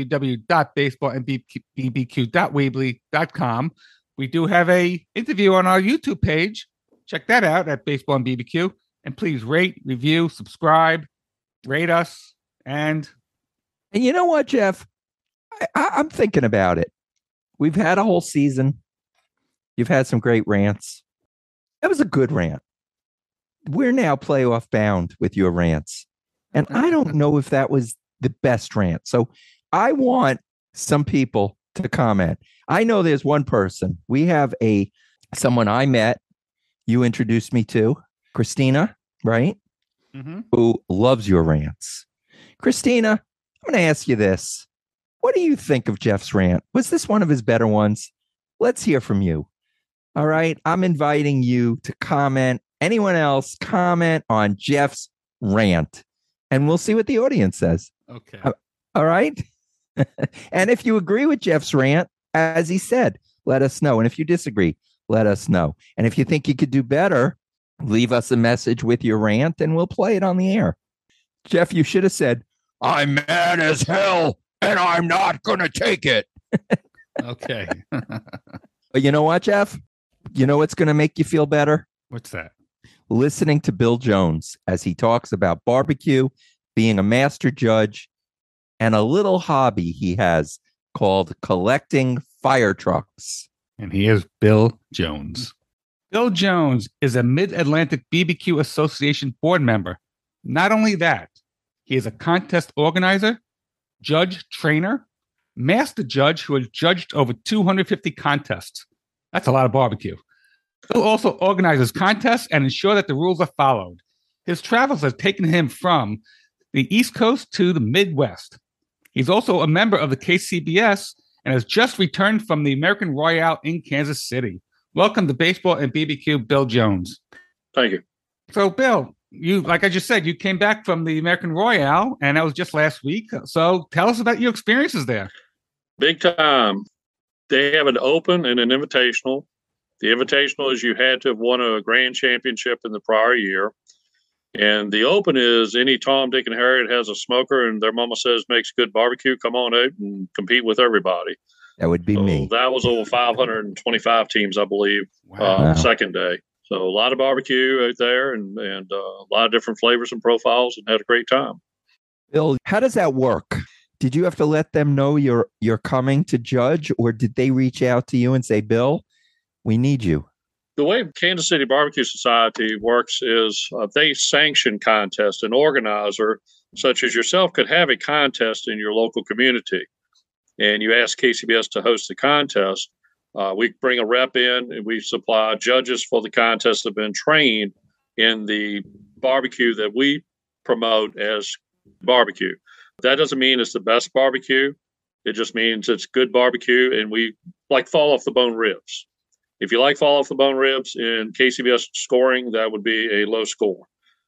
www.baseballandbbq.weebly.com. We do have a interview on our YouTube page. Check that out at Baseball and BBQ. And please rate, review, subscribe, rate us. And you know what, Jeff? I'm thinking about it. We've had a whole season. You've had some great rants. That was a good rant. We're now playoff bound with your rants. And I don't know if that was the best rant. So I want some people to comment. I know there's one person. We have someone I met, you introduced me to, Christina, right? Mm-hmm. Who loves your rants. Christina, I'm going to ask you this. What do you think of Jeff's rant? Was this one of his better ones? Let's hear from you. All right. I'm inviting you to comment. Anyone else comment on Jeff's rant, and we'll see what the audience says. Okay. All right. And if you agree with Jeff's rant, as he said, let us know. And if you disagree, let us know. And if you think you could do better, leave us a message with your rant and we'll play it on the air. Jeff, you should have said, I'm mad as hell and I'm not going to take it. Okay. But you know what, Jeff? You know what's going to make you feel better? What's that? Listening to Bill Jones as he talks about barbecue, being a master judge, and a little hobby he has called collecting fire trucks. And he is Bill Jones. Bill Jones is a Mid-Atlantic BBQ Association board member. Not only that, he is a contest organizer, judge trainer, master judge who has judged over 250 contests. That's a lot of barbecue. Bill also organizes contests and ensures that the rules are followed. His travels have taken him from the East Coast to the Midwest. He's also a member of the KCBS and has just returned from the American Royale in Kansas City. Welcome to Baseball and BBQ, Bill Jones. Thank you. So, Bill, you, like I just said, you came back from the American Royale, and that was just last week. So tell us about your experiences there. Big time. They have an open and an invitational. The invitational is you had to have won a grand championship in the prior year. And the open is any Tom, Dick, and Harry that has a smoker and their mama says makes good barbecue, come on out and compete with everybody. That would be me. That was over 525 teams, I believe, Wow. second day. So a lot of barbecue out there and a lot of different flavors and profiles, and had a great time. Bill, how does that work? Did you have to let them know you're coming to judge, or did they reach out to you and say, Bill, we need you? The way Kansas City Barbecue Society works is they sanction contests. An organizer such as yourself could have a contest in your local community, and you ask KCBS to host the contest. We bring a rep in, and we supply judges for the contest that have been trained in the barbecue that we promote as barbecue. That doesn't mean it's the best barbecue. It just means it's good barbecue, and we like fall off the bone ribs. If you like fall off the bone ribs in KCBS scoring, that would be a low score.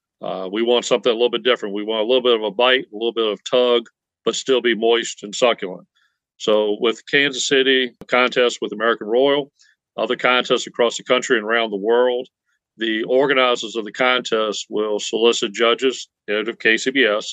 We want something a little bit different. We want a little bit of a bite, a little bit of tug, but still be moist and succulent. So with Kansas City contests with American Royal, other contests across the country and around the world, the organizers of the contest will solicit judges out of KCBS.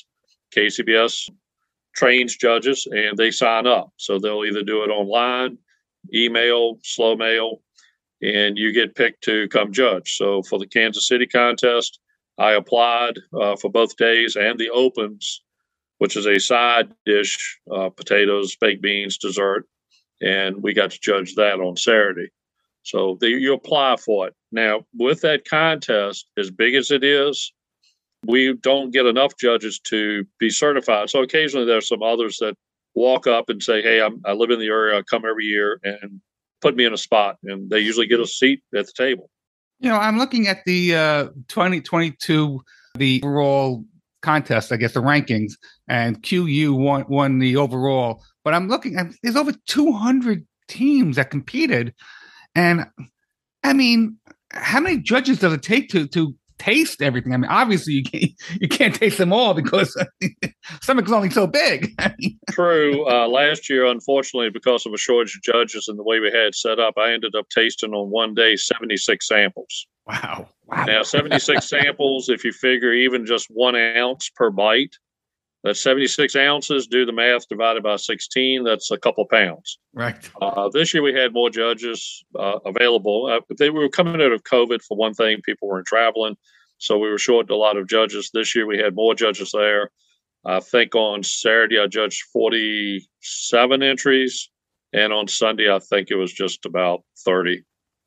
KCBS trains judges and they sign up. So they'll either do it online, email, slow mail, and you get picked to come judge. So for the Kansas City contest, I applied for both days and the opens, which is a side dish, potatoes, baked beans, dessert, and we got to judge that on Saturday. So you apply for it. Now, with that contest, as big as it is, we don't get enough judges to be certified. So occasionally there's some others that walk up and say, hey, I live in the area, I come every year, and put me in a spot, and they usually get a seat at the table. You know, I'm looking at the 2022, the overall contest, I guess the rankings, and QU won the overall. But I'm looking, there's over 200 teams that competed. And I mean, how many judges does it take to taste everything? I mean, obviously you can't taste them all because stomach's only so big. True. Last year, unfortunately, because of a shortage of judges and the way we had set up, I ended up tasting on one day 76 samples. Wow. Now, 76 samples, if you figure even just 1 ounce per bite, that's 76 ounces. Do the math, divided by 16, that's a couple pounds. Right. This year we had more judges available. They were coming out of COVID for one thing. People weren't traveling, so we were short a lot of judges. This year we had more judges there. I think on Saturday I judged 47 entries, and on Sunday I think it was just about 30.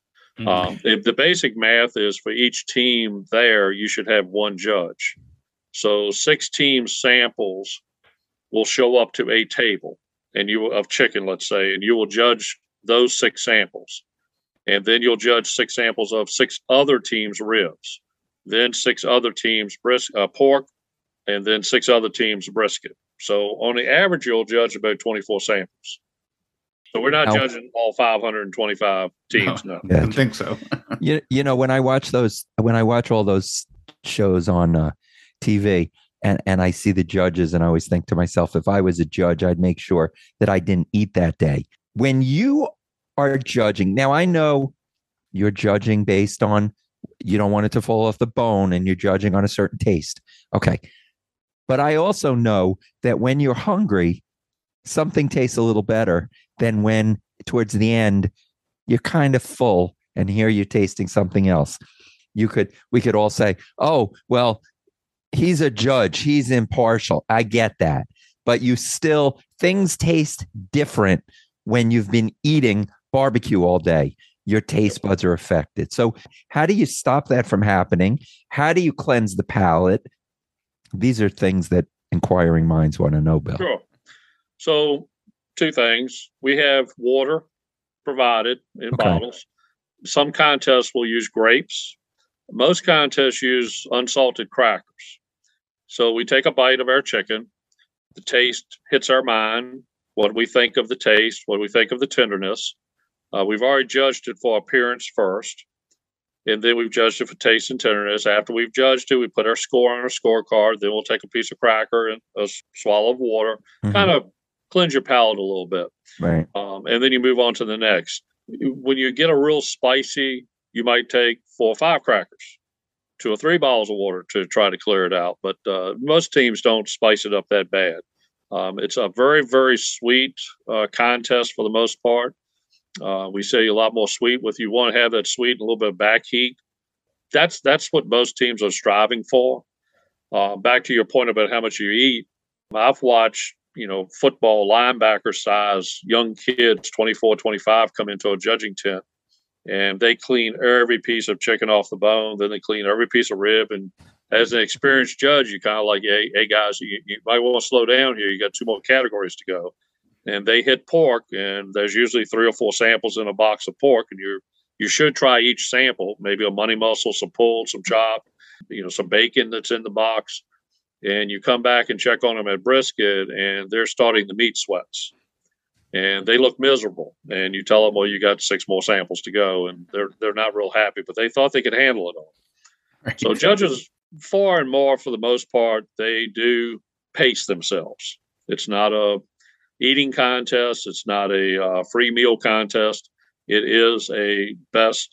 If the basic math is for each team there, you should have one judge. So 6 team samples will show up to a table of chicken, let's say, and you will judge those 6 samples. And then you'll judge 6 samples of 6 other teams' ribs, then 6 other teams' pork, and then 6 other teams' brisket. So on the average, you'll judge about 24 samples. So we're not judging all 525 teams. No. I don't think so. you know, when I watch all those shows on TV and I see the judges, and I always think to myself, if I was a judge, I'd make sure that I didn't eat that day. When you are judging, now I know you're judging based on, you don't want it to fall off the bone, and you're judging on a certain taste. Okay. But I also know that when you're hungry, something tastes a little better than when towards the end you're kind of full and here you're tasting something else. We could all say, oh, well, he's a judge, he's impartial. I get that. But things taste different when you've been eating barbecue all day. Your taste buds are affected. So how do you stop that from happening? How do you cleanse the palate? These are things that inquiring minds want to know, Bill. Sure. So 2 things. We have water provided in bottles. Some contests will use grapes. Most contests use unsalted crackers. So we take a bite of our chicken. The taste hits our mind. What we think of the taste, what we think of the tenderness. We've already judged it for appearance first, and then we've judged it for taste and tenderness. After we've judged it, we put our score on our scorecard. Then we'll take a piece of cracker and a swallow of water, kind of cleanse your palate a little bit. Right. And then you move on to the next. When you get a real spicy, you might take 4 or 5 crackers, 2 or 3 bottles of water to try to clear it out. But most teams don't spice it up that bad. It's a very, very sweet contest for the most part. We say a lot more sweet. If you want to have that sweet and a little bit of back heat, that's what most teams are striving for. Back to your point about how much you eat, I've watched football linebacker size young kids, 24, 25, come into a judging tent, and they clean every piece of chicken off the bone. Then they clean every piece of rib. And as an experienced judge, you kind of like, hey guys, you might want to slow down here. You got 2 more categories to go. And they hit pork, and there's usually 3 or 4 samples in a box of pork, and you should try each sample, maybe a money muscle, some pulled, some chopped, some bacon that's in the box, and you come back and check on them at brisket, and they're starting the meat sweats, and they look miserable. And you tell them, well, you got 6 more samples to go, and they're not real happy, but they thought they could handle it all. Right. So judges, far and more for the most part, they do pace themselves. It's not a eating contest. It's not a free meal contest. It is a best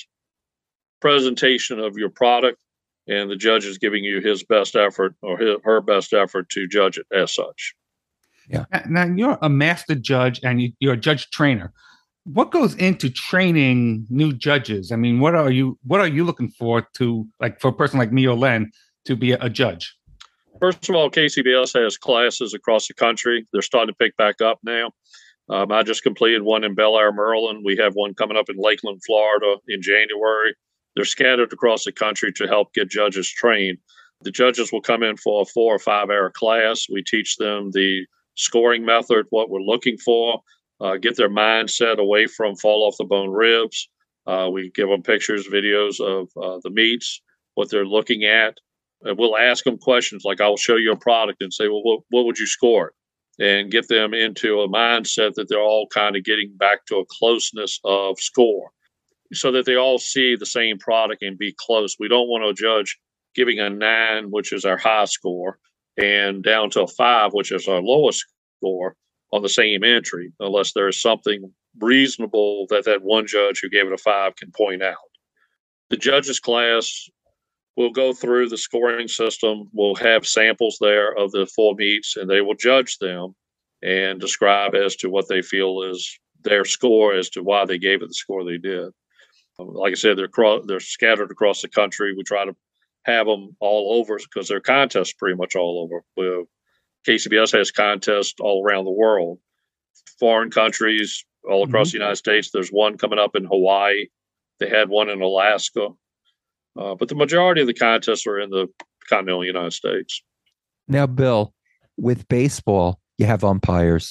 presentation of your product, and the judge is giving you his best effort or her best effort to judge it as such. Yeah. Now you're a master judge and you're a judge trainer. What goes into training new judges? I mean, what are you looking for for a person like me or Len to be a judge? First of all, KCBS has classes across the country. They're starting to pick back up now. I just completed one in Bel Air, Maryland. We have one coming up in Lakeland, Florida in January. They're scattered across the country to help get judges trained. The judges will come in for a 4 or 5 hour class. We teach them the scoring method, what we're looking for, get their mindset away from fall off the bone ribs. We give them pictures, videos of the meats, what they're looking at. And we'll ask them questions like, I will show you a product and say, well, what would you score? And get them into a mindset that they're all kind of getting back to a closeness of score so that they all see the same product and be close. We don't want to judge giving a 9, which is our high score, and down to a 5, which is our lowest score on the same entry, unless there is something reasonable that one judge who gave it a 5 can point out. The judges class will go through the scoring system. We'll have samples there of the 4 meats, and they will judge them and describe as to what they feel is their score as to why they gave it the score they did. Like I said, they're scattered across the country. We try to have them all over because their contests pretty much all over. KCBS has contests all around the world, foreign countries all across the United States. There's one coming up in Hawaii. They had one in Alaska. But the majority of the contests are in the continental United States. Now, Bill, with baseball, you have umpires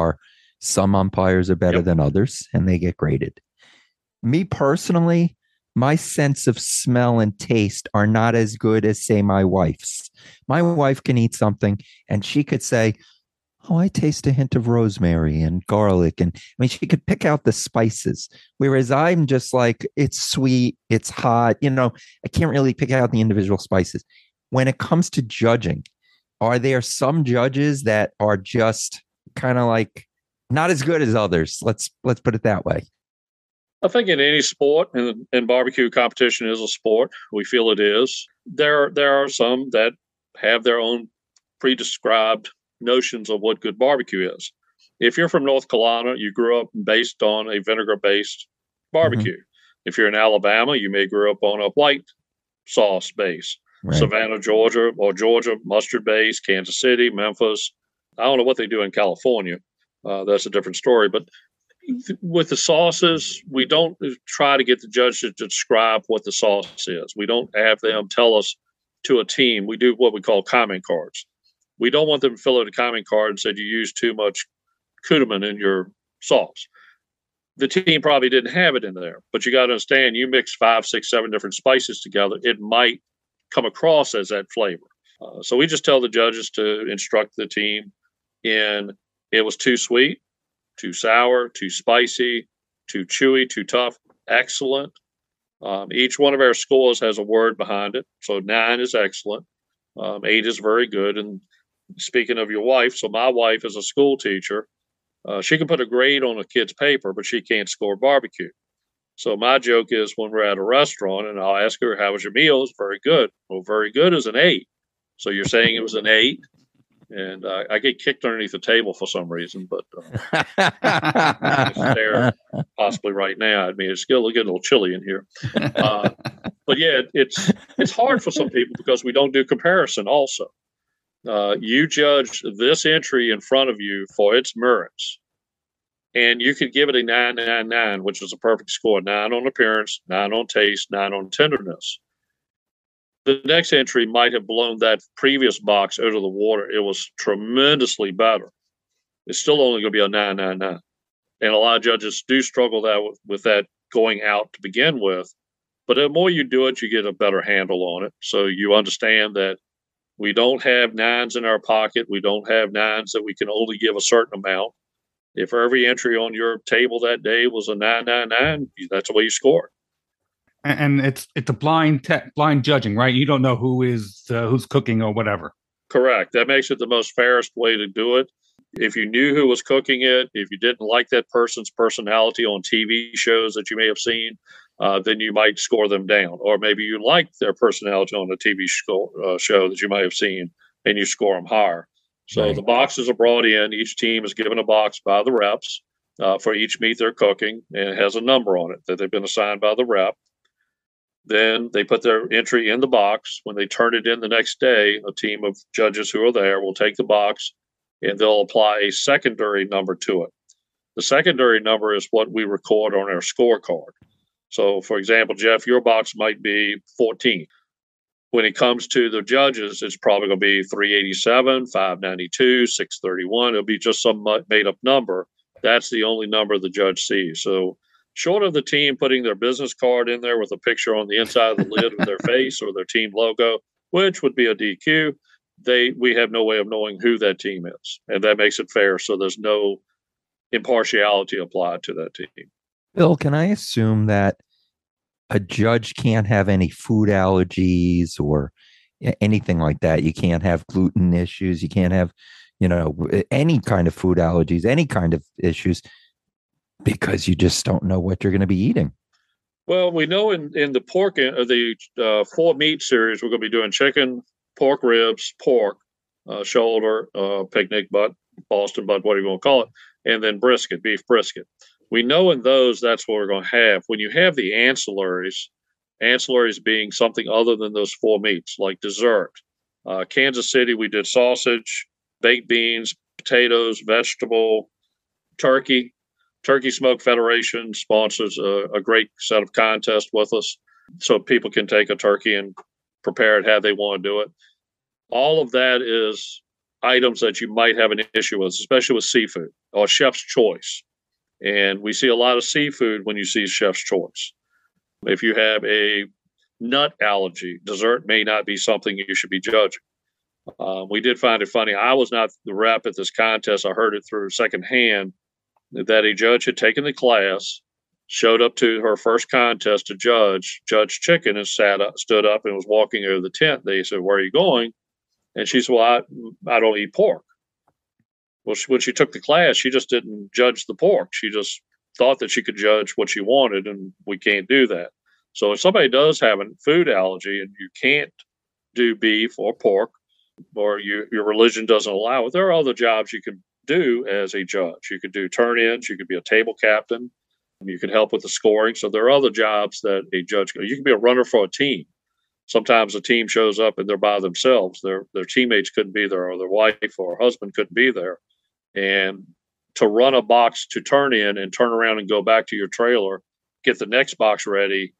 some umpires are better than others, and they get graded. Me personally, my sense of smell and taste are not as good as, say, my wife's. My wife can eat something, and she could say, oh, I taste a hint of rosemary and garlic. And I mean, she could pick out the spices. Whereas I'm just like, it's sweet, it's hot. I can't really pick out the individual spices. When it comes to judging, are there some judges that are just kind of like not as good as others? Let's put it that way. I think in any sport, and barbecue competition is a sport, we feel it is. There are some that have their own pre-described notions of what good barbecue is. If you're from North Carolina, you grew up based on a vinegar-based barbecue. If you're in Alabama, you may grow up on a white sauce base. Right. Savannah, Georgia, or Georgia, mustard base. Kansas City, Memphis. I don't know what they do in California. That's a different story. But with the sauces, we don't try to get the judge to describe what the sauce is. We don't have them tell us to a team. We do what we call comment cards. We don't want them to fill out a comment card and say you use too much cumin in your sauce. The team probably didn't have it in there, but you got to understand, you mix 5, 6, 7 different spices together, it might come across as that flavor. So we just tell the judges to instruct the team in it was too sweet, too sour, too spicy, too chewy, too tough, excellent. Each one of our scores has a word behind it. So 9 is excellent. 8 is very good. And speaking of your wife, so my wife is a school teacher. She can put a grade on a kid's paper, but she can't score barbecue. So my joke is when we're at a restaurant and I'll ask her, how was your meal? It's very good. Well, very good is an 8. So you're saying it was an 8? And I get kicked underneath the table for some reason, but there possibly right now. I mean, it's still getting a little chilly in here. But yeah, it's hard for some people because we don't do comparison also. You judge this entry in front of you for its merits, and you could give it a 9.99, which is a perfect score. 9 on appearance, 9 on taste, 9 on tenderness. The next entry might have blown that previous box out of the water. It was tremendously better. It's still only going to be a 9.99, and a lot of judges do struggle with that going out to begin with. But the more you do it, you get a better handle on it. So you understand that we don't have 9s in our pocket. We don't have 9s that we can only give a certain amount. If every entry on your table that day was a 9.99, that's the way you score it. And it's a blind judging, right? You don't know who's cooking or whatever. Correct. That makes it the most fairest way to do it. If you knew who was cooking it, if you didn't like that person's personality on TV shows that you may have seen, then you might score them down. Or maybe you like their personality on a TV show that you might have seen, and you score them higher. So right. The boxes are brought in. Each team is given a box by the reps for each meat they're cooking, and it has a number on it that they've been assigned by the rep. Then they put their entry in the box. When they turn it in the next day, a team of judges who are there will take the box, and they'll apply a secondary number to it. The secondary number is what we record on our scorecard. So, for example, Jeff, your box might be 14. When it comes to the judges, it's probably going to be 387, 592, 631. It'll be just some made-up number. That's the only number the judge sees. So, short of the team putting their business card in there with a picture on the inside of the lid of their face or their team logo, which would be a DQ, we have no way of knowing who that team is. And that makes it fair. So there's no impartiality applied to that team. Bill, can I assume that a judge can't have any food allergies or anything like that? You can't have gluten issues. You can't have, any kind of food allergies, any kind of issues, because you just don't know what you're going to be eating. Well, we know in the pork, the 4 meat series, we're going to be doing chicken, pork ribs, pork, shoulder, picnic butt, Boston butt, whatever you want to call it, and then brisket, beef brisket. We know in those, that's what we're going to have. When you have the ancillaries being something other than those 4 meats, like dessert. Kansas City, we did sausage, baked beans, potatoes, vegetable, turkey. Turkey Smoke Federation sponsors a great set of contests with us so people can take a turkey and prepare it how they want to do it. All of that is items that you might have an issue with, especially with seafood or chef's choice. And we see a lot of seafood when you see chef's choice. If you have a nut allergy, dessert may not be something you should be judging. We did find it funny. I was not the rep at this contest. I heard it through secondhand that a judge had taken the class, showed up to her first contest to judge chicken, and stood up and was walking over the tent. They said, "Where are you going?" And she said, "Well, I don't eat pork." Well, when she took the class, she just didn't judge the pork. She just thought that she could judge what she wanted, and we can't do that. So if somebody does have a food allergy and you can't do beef or pork, or your religion doesn't allow it, there are other jobs you can do as a judge. You could do turn-ins. You could be a table captain. You could help with the scoring. So there are other jobs that a judge can. You can be a runner for a team. Sometimes a team shows up and they're by themselves. Their teammates couldn't be there, or their wife or husband couldn't be there. And to run a box to turn in and turn around and go back to your trailer, get the next box ready,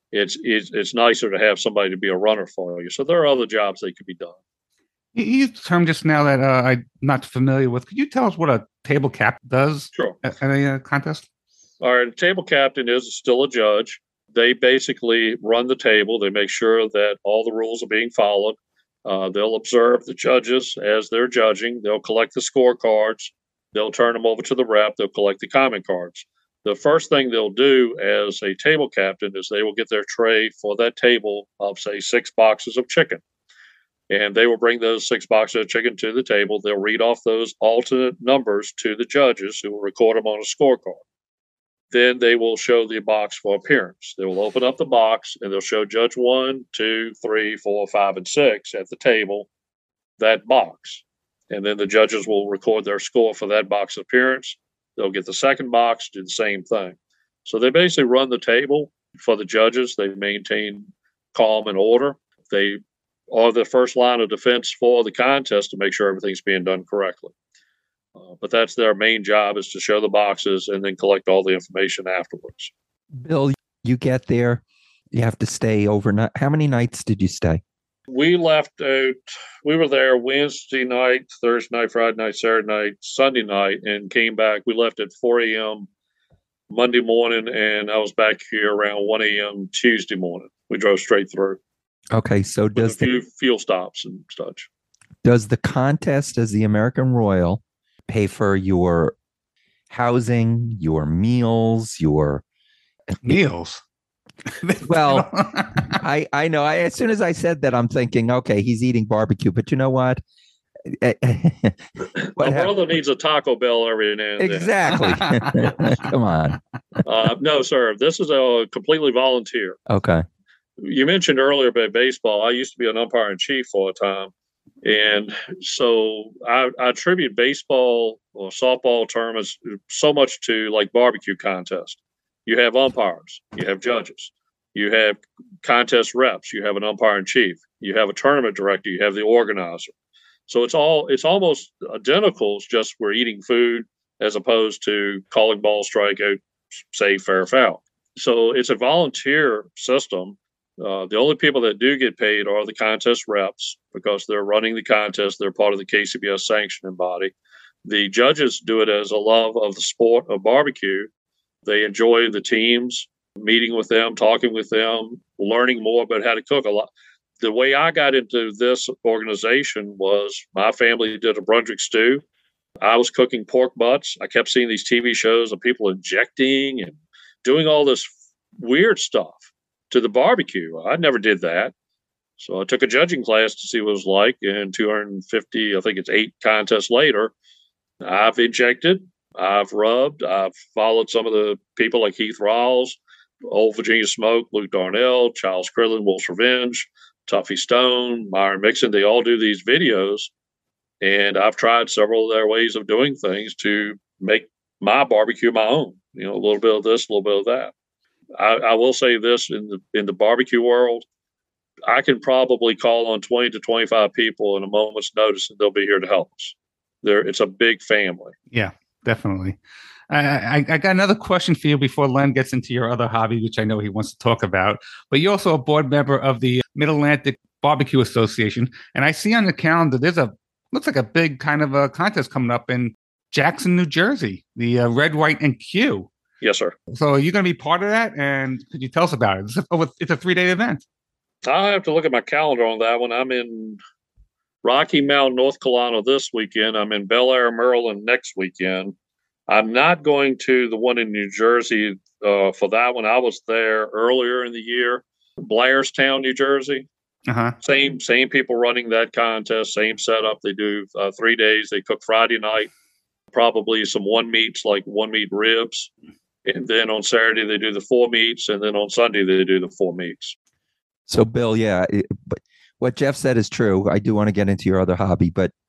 it's nicer to have somebody to be a runner for you. So there are other jobs that could be done. You used a term just now that I'm not familiar with. Could you tell us what a table captain does Sure. at a contest? All right, a table captain is still a judge. They basically run the table. They make sure that all the rules are being followed. They'll observe the judges as they're judging. They'll collect the scorecards. They'll turn them over to the rep. They'll collect the comment cards. The first thing they'll do as a table captain is they will get their tray for that table of, say, 6 boxes of chicken. And they will bring those 6 boxes of chicken to the table. They'll read off those alternate numbers to the judges, who will record them on a scorecard. Then they will show the box for appearance. They will open up the box and they'll show judge 1, 2, 3, 4, 5, and 6 at the table that box. And then the judges will record their score for that box appearance. They'll get the second box, do the same thing. So they basically run the table for the judges. They maintain calm and order. They are the first line of defense for the contest to make sure everything's being done correctly. But that's their main job, is to show the boxes and then collect all the information afterwards. Bill, you get there, you have to stay overnight. How many nights did you stay? We left out, we were there Wednesday night, Thursday night, Friday night, Saturday night, Sunday night, and came back. We left at 4 a.m. Monday morning, and I was back here around 1 a.m. Tuesday morning. We drove straight through. Okay, so does a few fuel stops and such. Does the contest, as the American Royal, pay for your housing, your meals, your meals? Well, I know. As soon as I said that, I'm thinking, okay, he's eating barbecue. But you know what? My brother needs a Taco Bell every now and then. Exactly. Come on. No, sir. This is a completely volunteer. Okay. You mentioned earlier about baseball. I used to be an umpire in chief for a time. And so I attribute baseball or softball tournaments so much to like barbecue contests. You have umpires, you have judges, you have contest reps, you have an umpire in chief, you have a tournament director, you have the organizer. So it's almost identical. It's just we're eating food as opposed to calling ball, strikeout, save, fair, foul. So it's a volunteer system. The only people that do get paid are the contest reps, because they're running the contest. They're part of the KCBS sanctioning body. The judges do it as a love of the sport of barbecue. They enjoy the teams, meeting with them, talking with them, learning more about how to cook. The way I got into this organization was my family did a Brunswick stew. I was cooking pork butts. I kept seeing these TV shows of people injecting and doing all this weird stuff to the barbecue. I never did that. So I took a judging class to see what it was like. And 250, I think it's 8 contests later, I've injected, I've rubbed, I've followed some of the people like Heath Rawls, Old Virginia Smoke, Luke Darnell, Charles Krillin, Wolf's Revenge, Tuffy Stone, Myron Mixon. They all do these videos. And I've tried several of their ways of doing things to make my barbecue my own. You know, a little bit of this, a little bit of that. I will say this, in the barbecue world, I can probably call on 20 to 25 people in a moment's notice, and they'll be here to help us. It's a big family. Yeah, definitely. I got another question for you before Len gets into your other hobby, which I know he wants to talk about. But you're also a board member of the Mid-Atlantic Barbecue Association. And I see on the calendar, looks like a big kind of a contest coming up in Jackson, New Jersey, the Red, White, and Q. Yes, sir. So are you going to be part of that? And could you tell us about it? It's a 3-day event. I'll have to look at my calendar on that one. I'm in Rocky Mount, North Carolina this weekend. I'm in Bel Air, Maryland next weekend. I'm not going to the one in New Jersey for that one. I was there earlier in the year. Blairstown, New Jersey. Uh-huh. Same people running that contest, same setup. They do 3 days. They cook Friday night, probably some one meats, like one meat ribs. And then on Saturday, they do the 4 meats. And then on Sunday, they do the 4 meats. So, Bill, but what Jeff said is true. I do want to get into your other hobby, but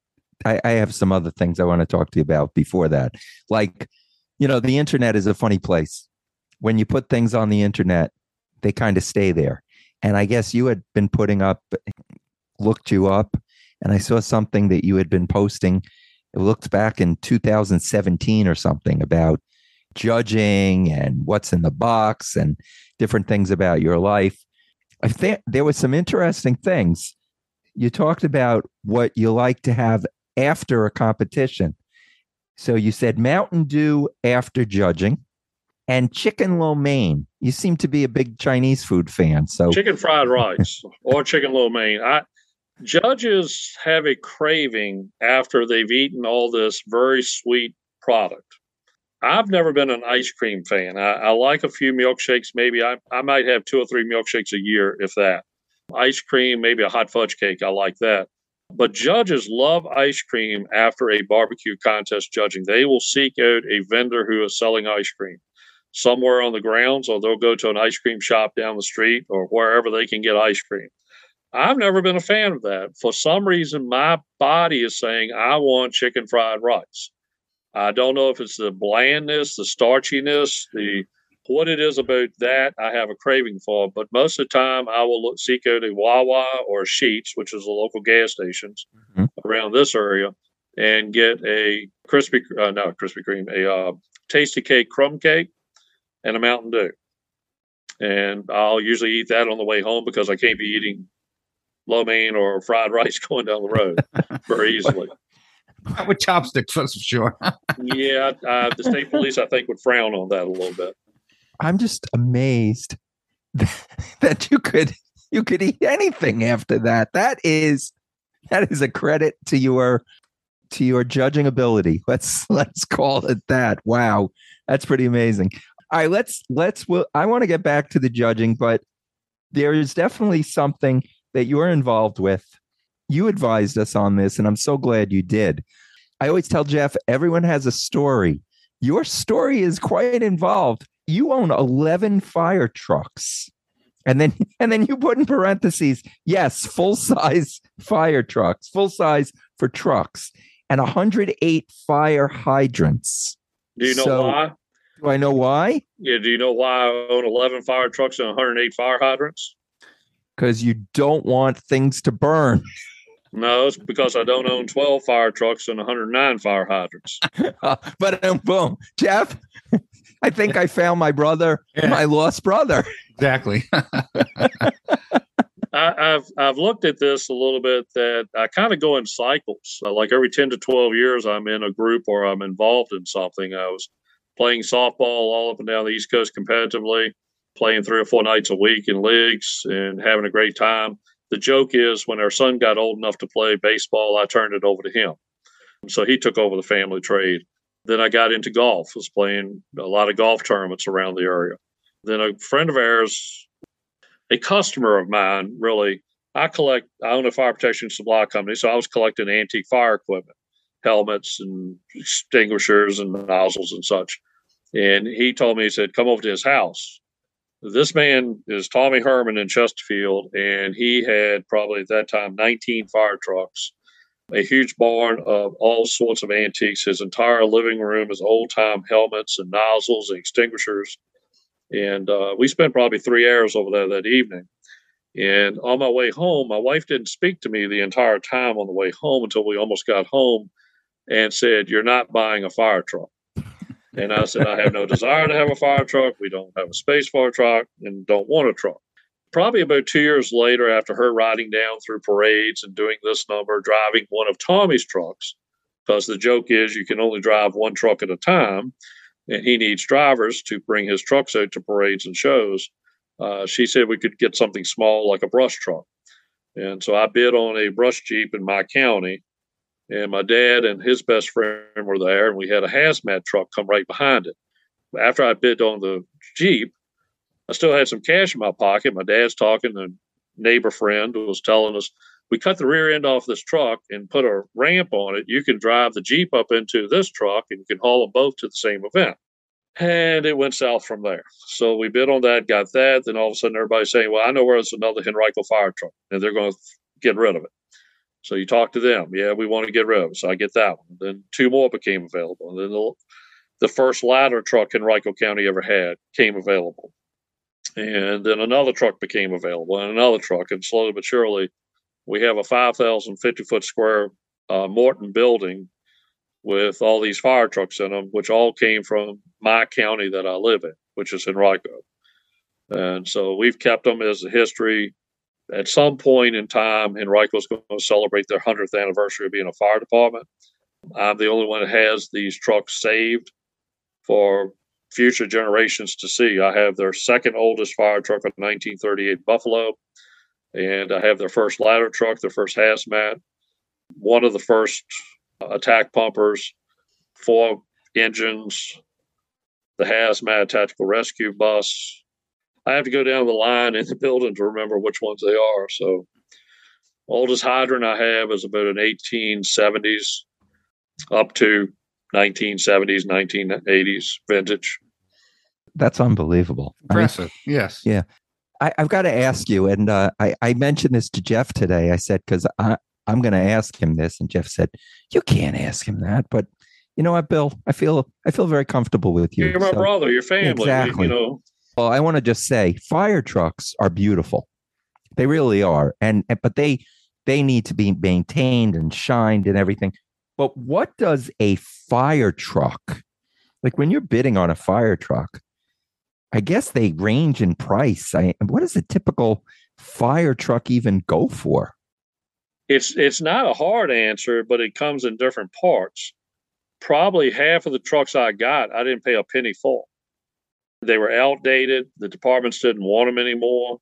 I have some other things I want to talk to you about before that. Like, the internet is a funny place. When you put things on the internet, they kind of stay there. And I guess you had been looked you up, and I saw something that you had been posting. It looked back in 2017 or something about judging and what's in the box and different things about your life. I think there were some interesting things. You talked about what you like to have after a competition. So you said Mountain Dew after judging and chicken lo mein. You seem to be a big Chinese food fan. So chicken fried rice or chicken lo mein. Judges have a craving after they've eaten all this very sweet product. I've never been an ice cream fan. I like a few milkshakes. Maybe I might have 2 or 3 milkshakes a year, if that. Ice cream, maybe a hot fudge cake. I like that. But judges love ice cream after a barbecue contest judging. They will seek out a vendor who is selling ice cream somewhere on the grounds, or they'll go to an ice cream shop down the street or wherever they can get ice cream. I've never been a fan of that. For some reason, my body is saying, I want chicken fried rice. I don't know if it's the blandness, the starchiness, what it is about that I have a craving for. But most of the time, I will seek out a Wawa or a Sheetz, which is the local gas stations around this area, and get a Tasty Cake crumb cake and a Mountain Dew. And I'll usually eat that on the way home because I can't be eating lo mein or fried rice going down the road very easily. With chopsticks, that's for sure. Yeah, the state police, I think, would frown on that a little bit. I'm just amazed that you could eat anything after that. That is a credit to your judging ability. Let's call it that. Wow, that's pretty amazing. All right, I want to get back to the judging, but there is definitely something that you're involved with. You advised us on this, and I'm so glad you did. I always tell Jeff, everyone has a story. Your story is quite involved. You own 11 fire trucks. And then you put in parentheses, yes, full-size fire trucks, full size for trucks, and 108 fire hydrants. Do you know why? Do I know why? Yeah, do you know why I own 11 fire trucks and 108 fire hydrants? Because you don't want things to burn. No, it's because I don't own 12 fire trucks and 109 fire hydrants. But boom, Jeff, I think I found my brother, my lost brother. Exactly. I've looked at this a little bit, that I kind of go in cycles. Like every 10 to 12 years, I'm in a group or I'm involved in something. I was playing softball all up and down the East Coast competitively, playing 3 or 4 nights a week in leagues and having a great time. The joke is when our son got old enough to play baseball, I turned it over to him. So he took over the family trade. Then I got into golf, was playing a lot of golf tournaments around the area. Then a friend of ours, a customer of mine, really, I own a fire protection supply company, so I was collecting antique fire equipment, helmets and extinguishers and nozzles and such. And he told me, he said, come over to his house. This man is Tommy Herman in Chesterfield, and he had probably at that time 19 fire trucks, a huge barn of all sorts of antiques. His entire living room is old-time helmets and nozzles and extinguishers. And we spent probably 3 hours over there that evening. And on my way home, my wife didn't speak to me the entire time on the way home until we almost got home, and said, you're not buying a fire truck. And I said, I have no desire to have a fire truck. We don't have a space for a truck and don't want a truck. Probably about 2 years later, after her riding down through parades and doing this number, driving one of Tommy's trucks, because the joke is you can only drive one truck at a time, and he needs drivers to bring his trucks out to parades and shows. She said we could get something small like a brush truck. And so I bid on a brush Jeep in my county. And my dad and his best friend were there, and we had a hazmat truck come right behind it. After I bid on the Jeep, I still had some cash in my pocket. My dad's talking, and a neighbor friend was telling us, we cut the rear end off this truck and put a ramp on it. You can drive the Jeep up into this truck, and you can haul them both to the same event. And it went south from there. So we bid on that, got that. Then all of a sudden, everybody's saying, well, I know where there's another Henrico fire truck, and they're going to get rid of it. So you talk to them. Yeah, we want to get rid of it. So I get that one. Then 2 more became available. And then the first ladder truck Henrico County ever had came available. And then another truck became available, and another truck. And slowly but surely, we have a 5,050-foot square Morton building with all these fire trucks in them, which all came from my county that I live in, which is Henrico. And so we've kept them as a history. At some point in time, Henrico's going to celebrate their 100th anniversary of being a fire department. I'm the only one that has these trucks saved for future generations to see. I have their second oldest fire truck, a 1938 Buffalo, and I have their first ladder truck, their first hazmat, one of the first attack pumpers, 4 engines, the hazmat tactical rescue bus. I have to go down the line in the building to remember which ones they are. So, oldest hydrant I have is about an 1870s up to 1970s, 1980s vintage. That's unbelievable. Impressive. Yes. Yeah. I've got to ask you, and I mentioned this to Jeff today. I said, because I'm going to ask him this, and Jeff said, you can't ask him that. But you know what, Bill? I feel very comfortable with you. You're my brother, your family. Exactly. You know. Well, I want to just say, fire trucks are beautiful. They really are, but they need to be maintained and shined and everything. But what does a fire truck, like when you're bidding on a fire truck, I guess they range in price. What does a typical fire truck even go for? It's not a hard answer, but it comes in different parts. Probably half of the trucks I got, I didn't pay a penny for. They were outdated. The departments didn't want them anymore.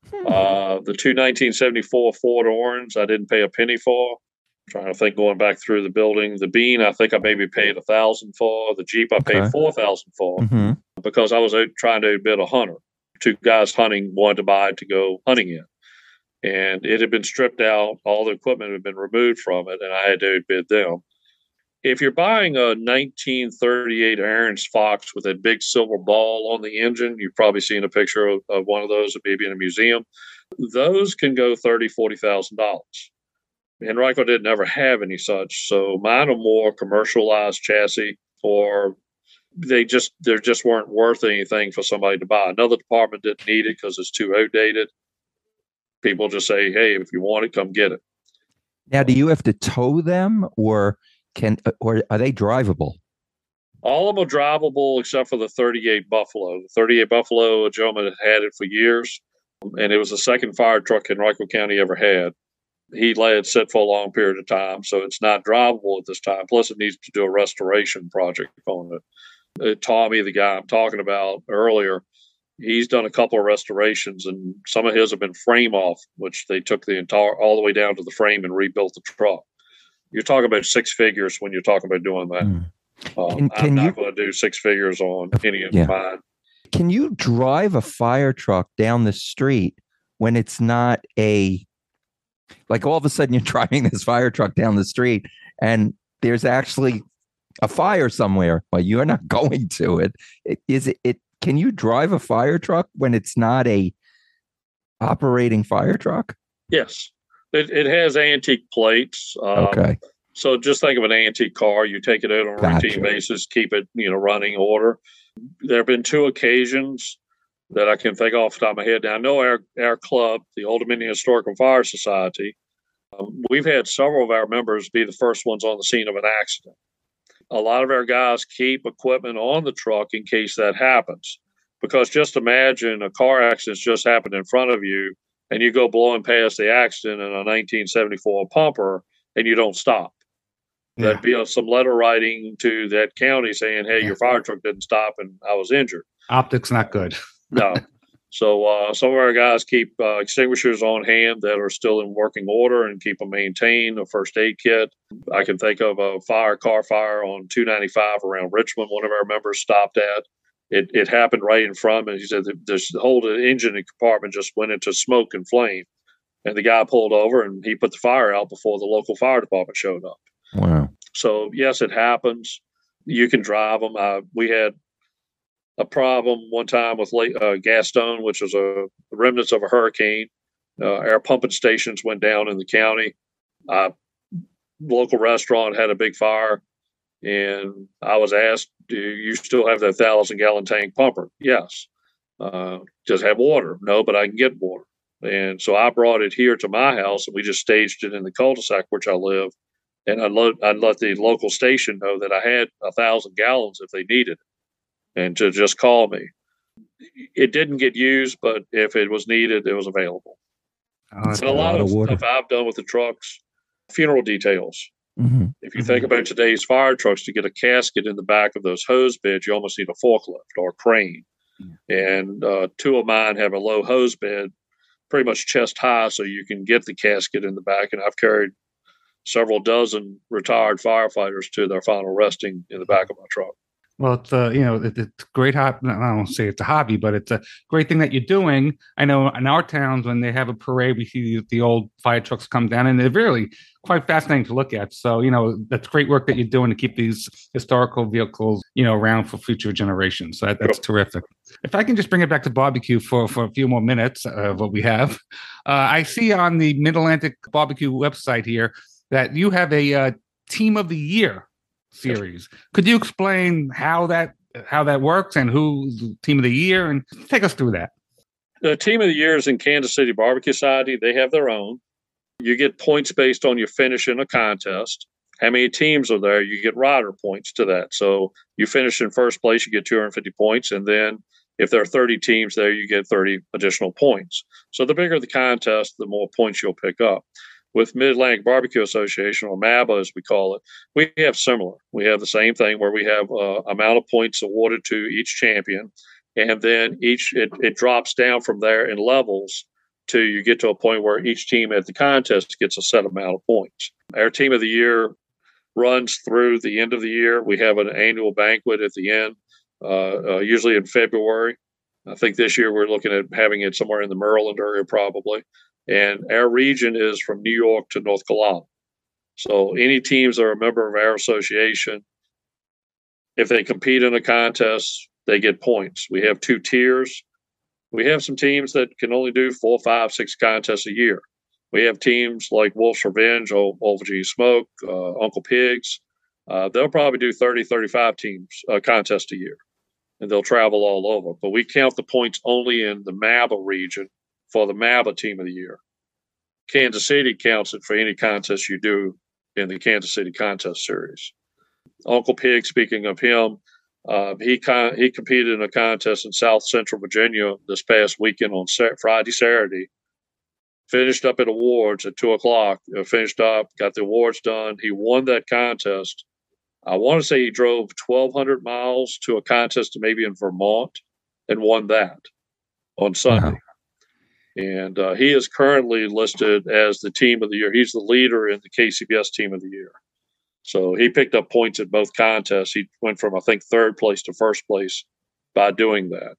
The 2 1974 Ford Orange, I didn't pay a penny for. I'm trying to think, going back through the building. The Bean, I think I maybe paid $1,000 for. The Jeep, I paid $4,000 for because I was out trying to bid a hunter. 2 guys hunting wanted to buy it to go hunting in. And it had been stripped out. All the equipment had been removed from it, and I had to bid them. If you're buying a 1938 Aaron's Fox with a big silver ball on the engine, you've probably seen a picture of one of those maybe in a museum. Those can go $30,000, $40,000. Henrico didn't ever have any such, so mine are more commercialized chassis, or they just weren't worth anything for somebody to buy. Another department didn't need it because it's too outdated. People just say, "Hey, if you want it, come get it." Now, do you have to tow them, or are they drivable? All of them are drivable except for the 38 Buffalo. The 38 Buffalo, a gentleman had it for years, and it was the second fire truck Henrico County ever had. He let it sit for a long period of time, so it's not drivable at this time. Plus, it needs to do a restoration project on it. Tommy, the guy I'm talking about earlier, he's done a couple of restorations, and some of his have been frame off, which they took all the way down to the frame and rebuilt the truck. You're talking about 6 figures when you're talking about doing that. I'm not going to do 6 figures on any of mine. Can you drive a fire truck down the street when it's not like all of a sudden you're driving this fire truck down the street and there's actually a fire somewhere, but you're not going to it? Can you drive a fire truck when it's not a operating fire truck? Yes. It has antique plates. Okay. So just think of an antique car. You take it out on a routine basis, keep it, running order. There have been 2 occasions that I can think off the top of my head. Now, I know our club, the Old Dominion Historic and Fire Society, we've had several of our members be the first ones on the scene of an accident. A lot of our guys keep equipment on the truck in case that happens. Because just imagine a car accident's just happened in front of you, and you go blowing past the accident in a 1974 pumper, and you don't stop. Yeah. That'd be some letter writing to that county saying, "Hey, your fire truck didn't stop, and I was injured." Optics not good. No. So some of our guys keep extinguishers on hand that are still in working order and keep them maintained, a first aid kit. I can think of a car fire on 295 around Richmond. One of our members stopped at. It happened right in front of him. He said the whole engine and compartment just went into smoke and flame. And the guy pulled over and he put the fire out before the local fire department showed up. Wow. So, yes, it happens. You can drive them. We had a problem one time with Gaston, which was the remnants of a hurricane. Our pumping stations went down in the county. Local restaurant had a big fire, and I was asked, do you still have that 1,000-gallon tank pumper? Yes. Does it have water? No, but I can get water. And so I brought it here to my house, and we just staged it in the cul-de-sac which I live. And I'd let the local station know that I had 1,000 gallons if they needed it, and to just call me. It didn't get used, but if it was needed, it was available. That's and a lot of water. stuff I've done with the trucks, funeral details. Mm-hmm. If you think about today's fire trucks, to get a casket in the back of those hose beds, you almost need a forklift or a crane. And two of mine have a low hose bed, pretty much chest high, so you can get the casket in the back. And I've carried several dozen retired firefighters to their final resting in the back of my truck. Well, it's it's great. I don't say it's a hobby, but it's a great thing that you're doing. I know in our towns, when they have a parade, we see the old fire trucks come down, and they're really quite fascinating to look at. So, that's great work that you're doing to keep these historical vehicles, around for future generations. So that's terrific. If I can just bring it back to barbecue for a few more minutes of what we have, I see on the Mid-Atlantic Barbecue website here that you have a Team of the Year series. Could you explain how that works and who's the Team of the Year, and take us through that? The Team of the Year is in Kansas City Barbecue Society. They have their own. You get points based on your finish in a contest. How many teams are there? You get rider points to that. So you finish in first place, you get 250 points. And then if there are 30 teams there, you get 30 additional points. So the bigger the contest, the more points you'll pick up. With Mid-Atlantic Barbecue Association, or MABA as we call it, we have similar. We have the same thing where we have amount of points awarded to each champion, and then it drops down from there in levels till you get to a point where each team at the contest gets a set amount of points. Our Team of the Year runs through the end of the year. We have an annual banquet at the end, usually in February. I think this year we're looking at having it somewhere in the Maryland area probably. And our region is from New York to North Carolina. So any teams that are a member of our association, if they compete in a contest, they get points. We have 2 tiers. We have some teams that can only do 4, 5, 6 contests a year. We have teams like Wolf's Revenge, Old Virginia Smoke, Uncle Pigs. They'll probably do 30, 35 contests a year, and they'll travel all over. But we count the points only in the MABA region for the MABA Team of the Year. Kansas City counts it for any contest you do in the Kansas City Contest Series. Uncle Pig, speaking of him, he competed in a contest in South Central Virginia this past weekend on Friday, Saturday. Finished up at awards at 2 o'clock. Finished up, got the awards done. He won that contest. I want to say he drove 1,200 miles to a contest maybe in Vermont and won that on Sunday. Wow. And he is currently listed as the Team of the Year. He's the leader in the KCBS Team of the Year. So he picked up points at both contests. He went from, I think, 3rd place to 1st place by doing that.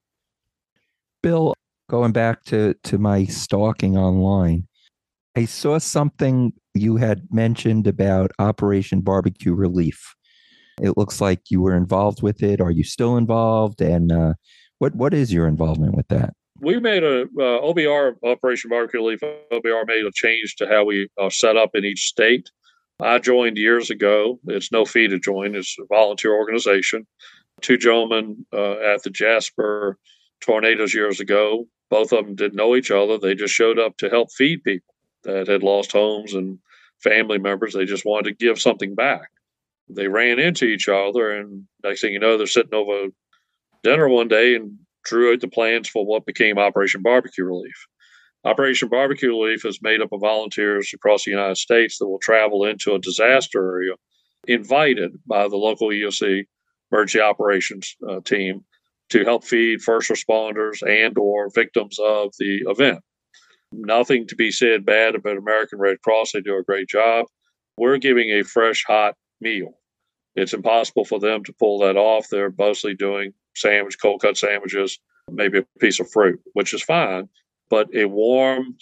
Bill, going back to my stalking online, I saw something you had mentioned about Operation Barbecue Relief. It looks like you were involved with it. Are you still involved? And what is your involvement with that? We made OBR, Operation Barbecue Relief, OBR made a change to how we are set up in each state. I joined years ago. It's no fee to join. It's a volunteer organization. 2 gentlemen at the Jasper tornadoes years ago, both of them didn't know each other. They just showed up to help feed people that had lost homes and family members. They just wanted to give something back. They ran into each other, and next thing you know, they're sitting over dinner one day and drew out the plans for what became Operation Barbecue Relief. Operation Barbecue Relief is made up of volunteers across the United States that will travel into a disaster area, invited by the local EOC emergency operations team to help feed first responders and or victims of the event. Nothing to be said bad about American Red Cross. They do a great job. We're giving a fresh, hot meal. It's impossible for them to pull that off. They're mostly doing cold cut sandwiches, maybe a piece of fruit, which is fine. But a warm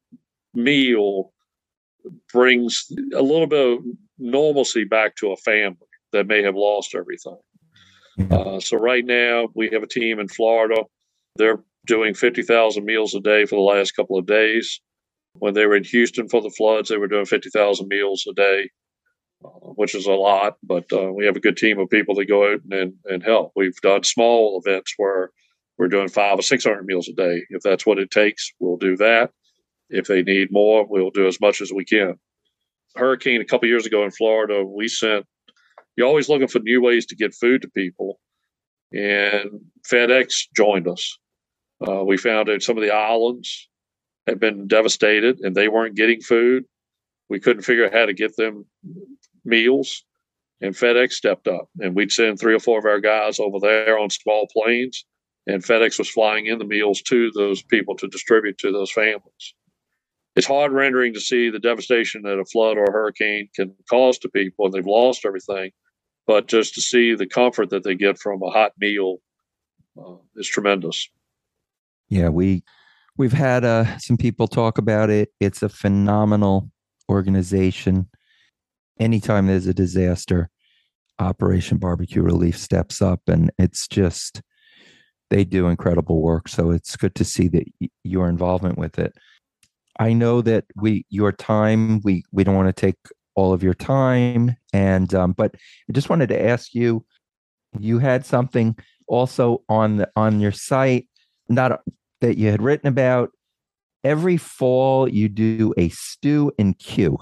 meal brings a little bit of normalcy back to a family that may have lost everything. So right now we have a team in Florida. They're doing 50,000 meals a day for the last couple of days. When they were in Houston for the floods, they were doing 50,000 meals a day, which is a lot, but we have a good team of people that go out and help. We've done small events where we're doing 500 or 600 meals a day. If that's what it takes, we'll do that. If they need more, we'll do as much as we can. Hurricane a couple of years ago in Florida, you're always looking for new ways to get food to people, and FedEx joined us. We found that some of the islands had been devastated and they weren't getting food. We couldn't figure out how to get them meals, and FedEx stepped up, and we'd send 3 or 4 of our guys over there on small planes, and FedEx was flying in the meals to those people to distribute to those families. It's heart-rending to see the devastation that a flood or a hurricane can cause to people, and they've lost everything. But just to see the comfort that they get from a hot meal is tremendous. Yeah, we've had some people talk about it. It's a phenomenal organization. Anytime there's a disaster, Operation Barbecue Relief steps up, and it's just, they do incredible work. So it's good to see that your involvement with it. I know that your time, we don't want to take all of your time, and but I just wanted to ask you, you had something also on your site, not that you had written about. Every fall you do a Stew and Q.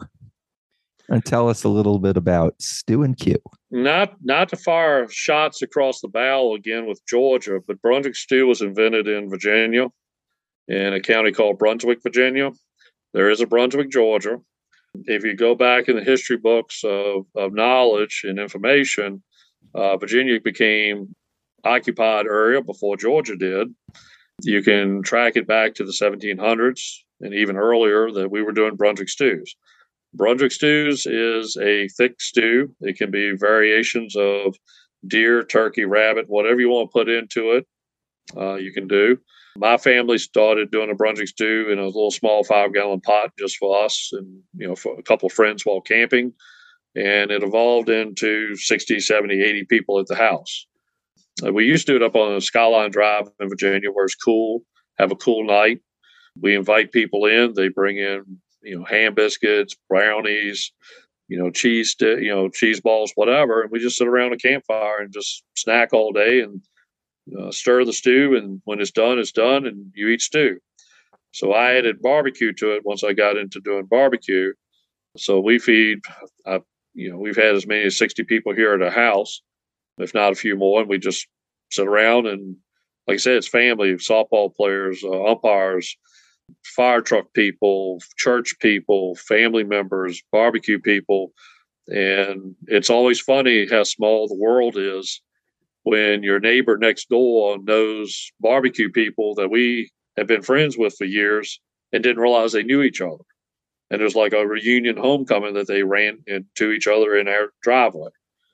And tell us a little bit about Stew and Q. Not to fire shots across the bow again with Georgia, but Brunswick stew was invented in Virginia, in a county called Brunswick, Virginia. There is a Brunswick, Georgia. If you go back in the history books of knowledge and information, Virginia became occupied area before Georgia did. You can track it back to the 1700s and even earlier that we were doing Brunswick stews. Brunswick stews is a thick stew. It can be variations of deer, turkey, rabbit, whatever you want to put into it, you can do. My family started doing a Brunswick stew in a little small 5-gallon pot just for us and, for a couple of friends while camping. And it evolved into 60, 70, 80 people at the house. We used to do it up on Skyline Drive in Virginia where it's cool, have a cool night. We invite people in. They bring in, ham biscuits, brownies, cheese, cheese balls, whatever. And we just sit around a campfire and just snack all day and stir the stew. And when it's done, and you eat stew. So I added barbecue to it once I got into doing barbecue. So we feed, we've had as many as 60 people here at our house, if not a few more. And we just sit around and, like I said, it's family, softball players, umpires, fire truck people, church people, family members, barbecue people. And it's always funny how small the world is when your neighbor next door knows barbecue people that we have been friends with for years and didn't realize they knew each other. And there's like a reunion homecoming that they ran into each other in our driveway.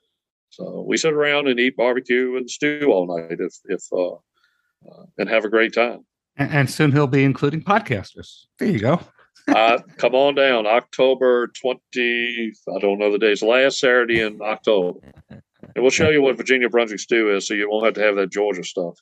So we sit around and eat barbecue and stew all night and have a great time. And soon he'll be including podcasters. There you go. Come on down, October 20, I don't know the days, last Saturday in October. And we'll show you what Virginia Brunswick stew is so you won't have to have that Georgia stuff.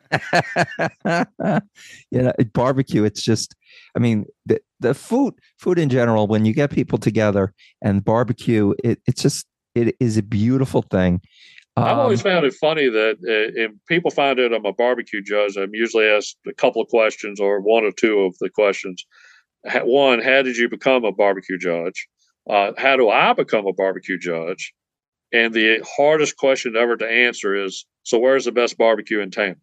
Barbecue, it's just, the food in general, when you get people together and barbecue, it is a beautiful thing. I've always found it funny that if people find out I'm a barbecue judge, I'm usually asked a couple of questions or one or two of the questions. One, how did you become a barbecue judge? How do I become a barbecue judge? And the hardest question ever to answer is, so where's the best barbecue in town?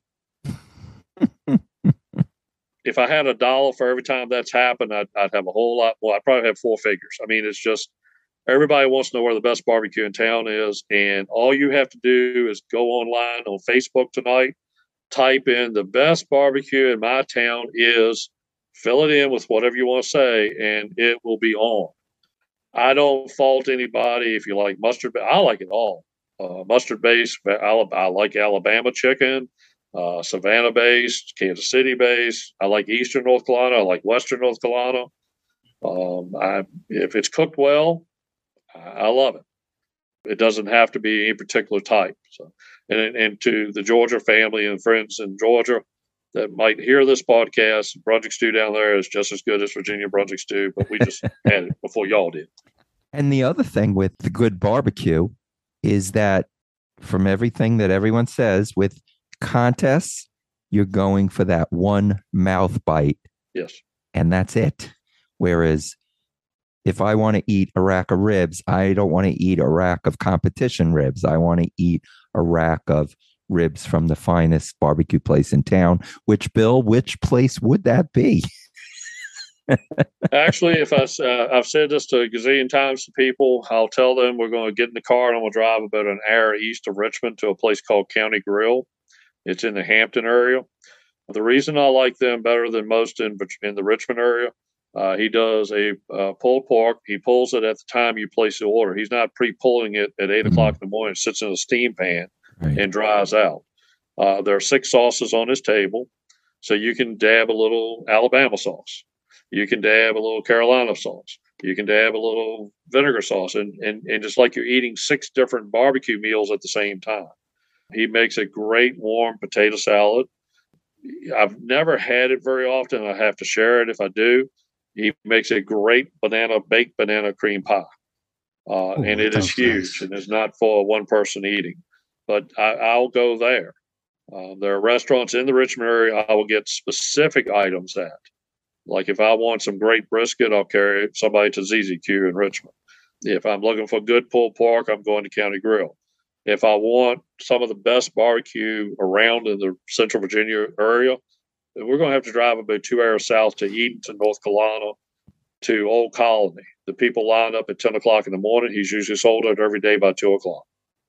If I had $1 for every time that's happened, I'd have a whole lot. Well, I'd probably have 4 figures. It's just, everybody wants to know where the best barbecue in town is. And all you have to do is go online on Facebook tonight, type in the best barbecue in my town is, fill it in with whatever you want to say, and it will be on. I don't fault anybody. If you like mustard, I like it all. Mustard based, I like Alabama chicken, Savannah based, Kansas City based. I like Eastern North Carolina. I like Western North Carolina. If it's cooked well, I love it. It doesn't have to be any particular type. So, and to the Georgia family and friends in Georgia, that might hear this podcast, Brunswick stew down there is just as good as Virginia Brunswick stew, but we just had it before y'all did. And the other thing with the good barbecue is that from everything that everyone says with contests, you're going for that one mouth bite. Yes. And that's it. Whereas if I want to eat a rack of ribs, I don't want to eat a rack of competition ribs. I want to eat a rack of ribs from the finest barbecue place in town. Which place would that be? Actually, if I've said this to a gazillion times to people, I'll tell them we're going to get in the car and we'll drive about an hour east of Richmond to a place called County Grill. It's in the Hampton area. The reason I like them better than most in the Richmond area, he does a pulled pork. He pulls it at the time you place the order. He's not pre-pulling it at 8 o'clock in the morning. It sits in a steam pan and dries out. There are 6 sauces on his table, so you can dab a little Alabama sauce. You can dab a little Carolina sauce. You can dab a little vinegar sauce, and just like you're eating 6 different barbecue meals at the same time. He makes a great warm potato salad. I've never had it very often. I have to share it if I do. He makes a great baked banana cream pie. And it is huge, and it's not for one person eating. But I'll go there. There are restaurants in the Richmond area I will get specific items at. Like if I want some great brisket, I'll carry somebody to ZZQ in Richmond. If I'm looking for good pulled pork, I'm going to County Grill. If I want some of the best barbecue around in the Central Virginia area, then we're going to have to drive about 2 hours south to Eatonton, North Carolina, to Old Colony. The people line up at 10 o'clock in the morning. He's usually sold out every day by 2 o'clock.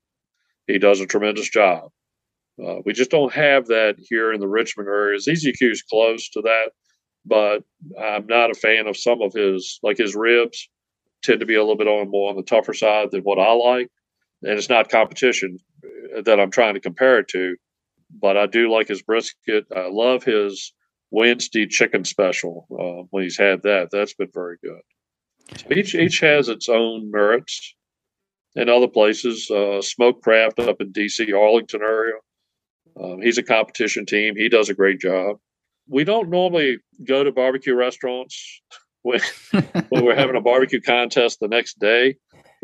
He does a tremendous job. We just don't have that here in the Richmond area. ZZQ is close to that, but I'm not a fan of some of his ribs tend to be a little bit more on the tougher side than what I like. And it's not competition that I'm trying to compare it to, but I do like his brisket. I love his Wednesday chicken special when he's had that. That's been very good. So each has its own merits. In other places, Smoke Craft up in D.C., Arlington area, he's a competition team. He does a great job. We don't normally go to barbecue restaurants when we're having a barbecue contest the next day.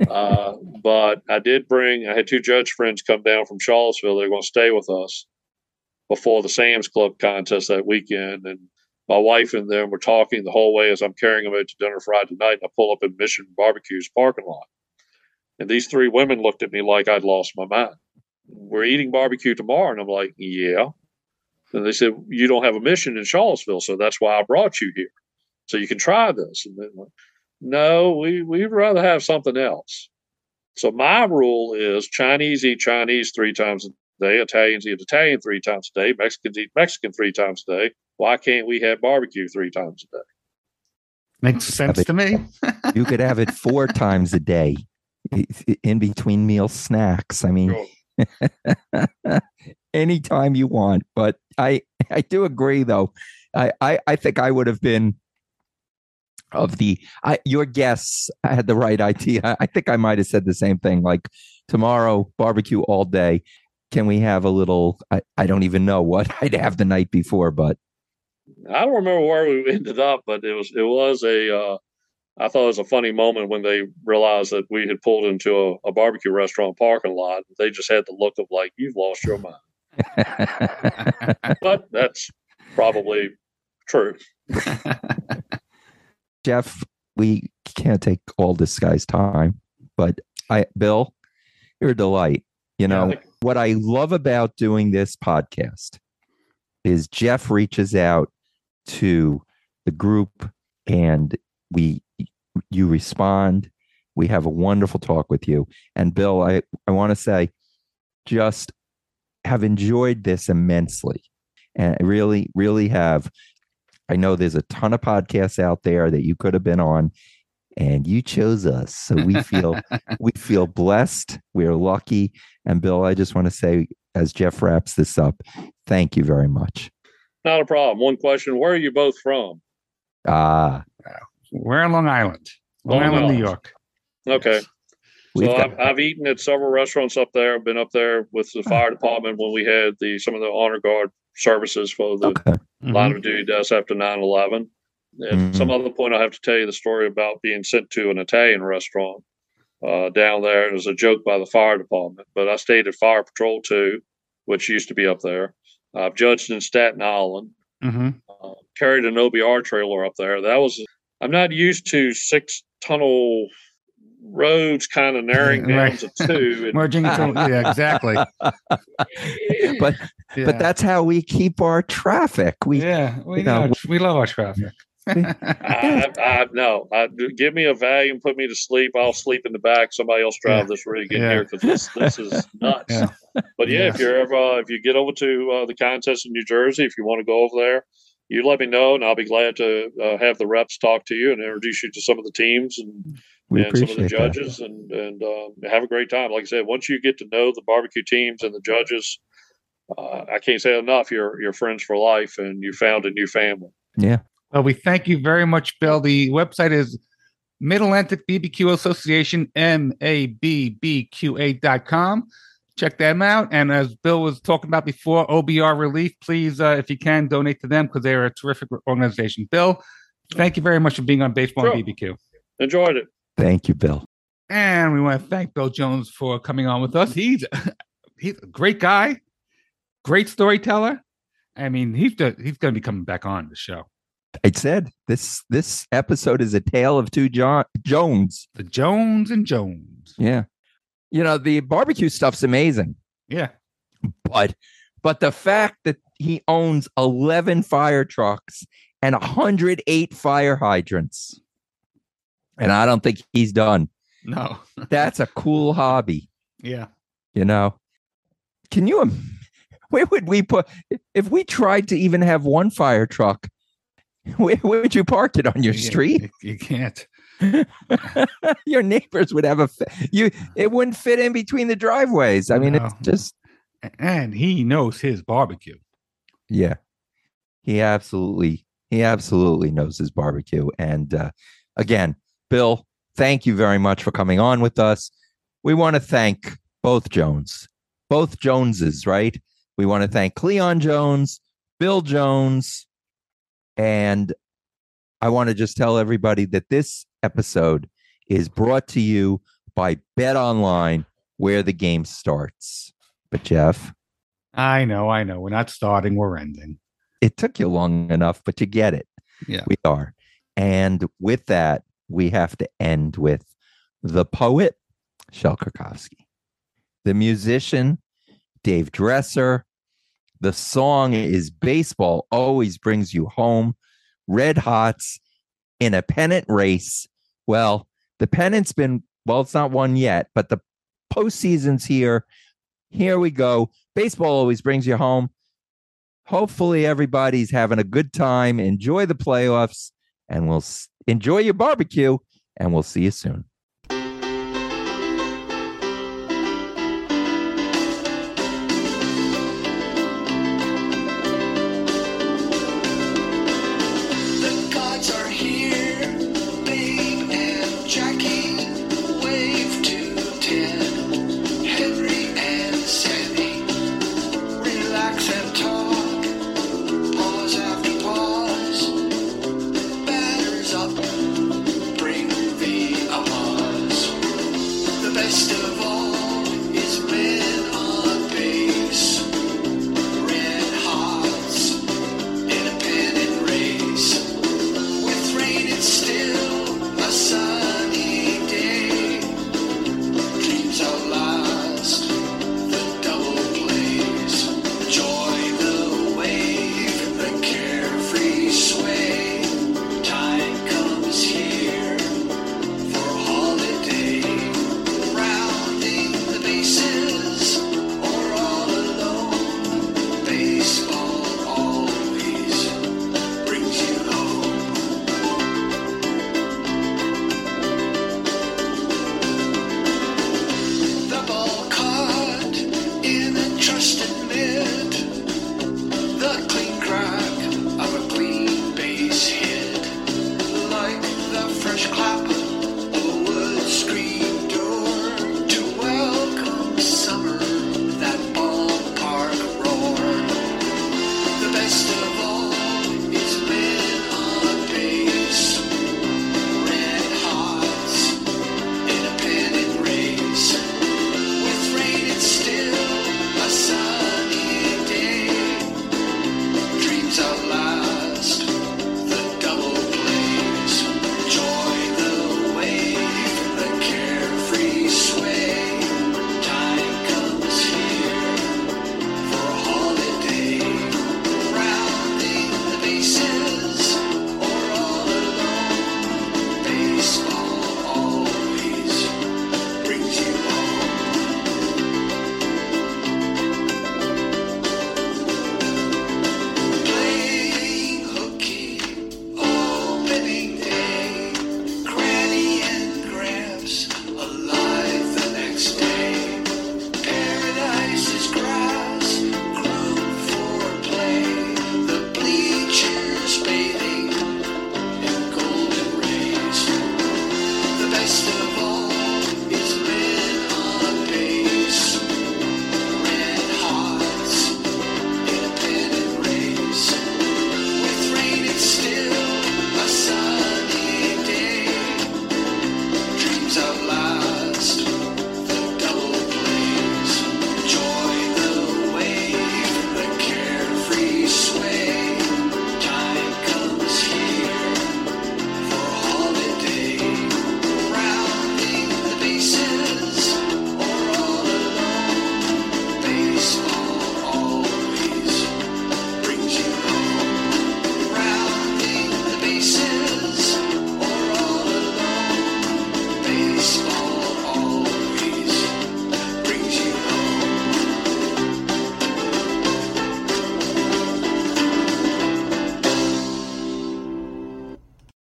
But I had 2 judge friends come down from Charlottesville. They're going to stay with us before the Sam's Club contest that weekend. And my wife and them were talking the whole way as I'm carrying them out to dinner Friday night. And I pull up in Mission Barbecue's parking lot. And these 3 women looked at me like I'd lost my mind. We're eating barbecue tomorrow. And I'm like, yeah. And they said, you don't have a Mission in Charlottesville, so that's why I brought you here. So you can try this. And then, no, we'd rather have something else. So my rule is Chinese eat Chinese 3 times a day, Italians eat Italian 3 times a day, Mexicans eat Mexican 3 times a day. Why can't we have barbecue 3 times a day? Makes sense to me. You could have it 4 times a day in between meal snacks. I mean, sure. Anytime you want. But I do agree, though. I think I would have been your guess had the right idea. I think I might have said the same thing. Like tomorrow, barbecue all day. Can we have a little? I don't even know what I'd have the night before, but I don't remember where we ended up. But it was I thought it was a funny moment when they realized that we had pulled into a barbecue restaurant parking lot. They just had the look of like, you've lost your mind. But that's probably true. Jeff, we can't take all this guy's time, but Bill, you're a delight. You know, what I love about doing this podcast is Jeff reaches out to the group and you respond. We have a wonderful talk with you. And Bill, I want to say, just have enjoyed this immensely. And I really, really have. I know there's a ton of podcasts out there that you could have been on, and you chose us. So we feel blessed. We're lucky. And Bill, I just want to say, as Jeff wraps this up, thank you very much. Not a problem. One question: where are you both from? We're in Long Island, New York. Okay. Yes. So I've eaten at several restaurants up there. I've been up there with the fire department when we had some of the honor guard services for the line of duty deaths after 9/11. At some other point, I'll have to tell you the story about being sent to an Italian restaurant down there. It was a joke by the fire department, but I stayed at Fire Patrol 2, which used to be up there. I've judged in Staten Island. Carried an OBR trailer up there. I'm not used to 6-tunnel roads kind of narrowing down to 2. And, merging into, yeah, exactly. But that's how we keep our traffic. We love our traffic. Give me a volume, put me to sleep. I'll sleep in the back. Somebody else drive this rig in here because this is nuts. Yeah. But if you get over to the contest in New Jersey, if you want to go over there, you let me know, and I'll be glad to have the reps talk to you and introduce you to some of the teams and some of the judges, and have a great time. Like I said, once you get to know the barbecue teams and the judges, I can't say enough. You're friends for life, and you found a new family. Yeah. Well, we thank you very much, Bill. The website is Mid-Atlantic BBQ Association, MABBQA.com. Check them out. And as Bill was talking about before, OBR Relief, please, if you can, donate to them because they're a terrific organization. Bill, thank you very much for being on Baseball and BBQ. Enjoyed it. Thank you, Bill. And we want to thank Bill Jones for coming on with us. He's a great guy, great storyteller. I mean, he's going to be coming back on the show. I said this episode is a tale of two Jones. The Jones and Jones. Yeah. The barbecue stuff's amazing. Yeah. But the fact that he owns 11 fire trucks and 108 fire hydrants, and I don't think he's done. No. That's a cool hobby. Yeah. Can you, where would we put, if we tried to even have one fire truck, where would you park it on your street? You can't. Your neighbors would have it wouldn't fit in between the driveways. I mean, it's just. And he knows his barbecue. Yeah, he absolutely knows his barbecue. And again, Bill, thank you very much for coming on with us. We want to thank both Joneses, right? We want to thank Cleon Jones, Bill Jones. And I want to just tell everybody that this episode is brought to you by Bet Online, where the game starts. But Jeff, I know. We're not starting, we're ending. It took you long enough, but you get it. Yeah, we are. And with that, we have to end with the poet, Shel Krakowski, the musician, Dave Dresser. The song is Baseball Always Brings You Home. Red Hots in a pennant race. Well, the pennant's it's not won yet, but the postseason's here. Here we go. Baseball always brings you home. Hopefully everybody's having a good time. Enjoy the playoffs, and we'll enjoy your barbecue, and we'll see you soon. Best of all.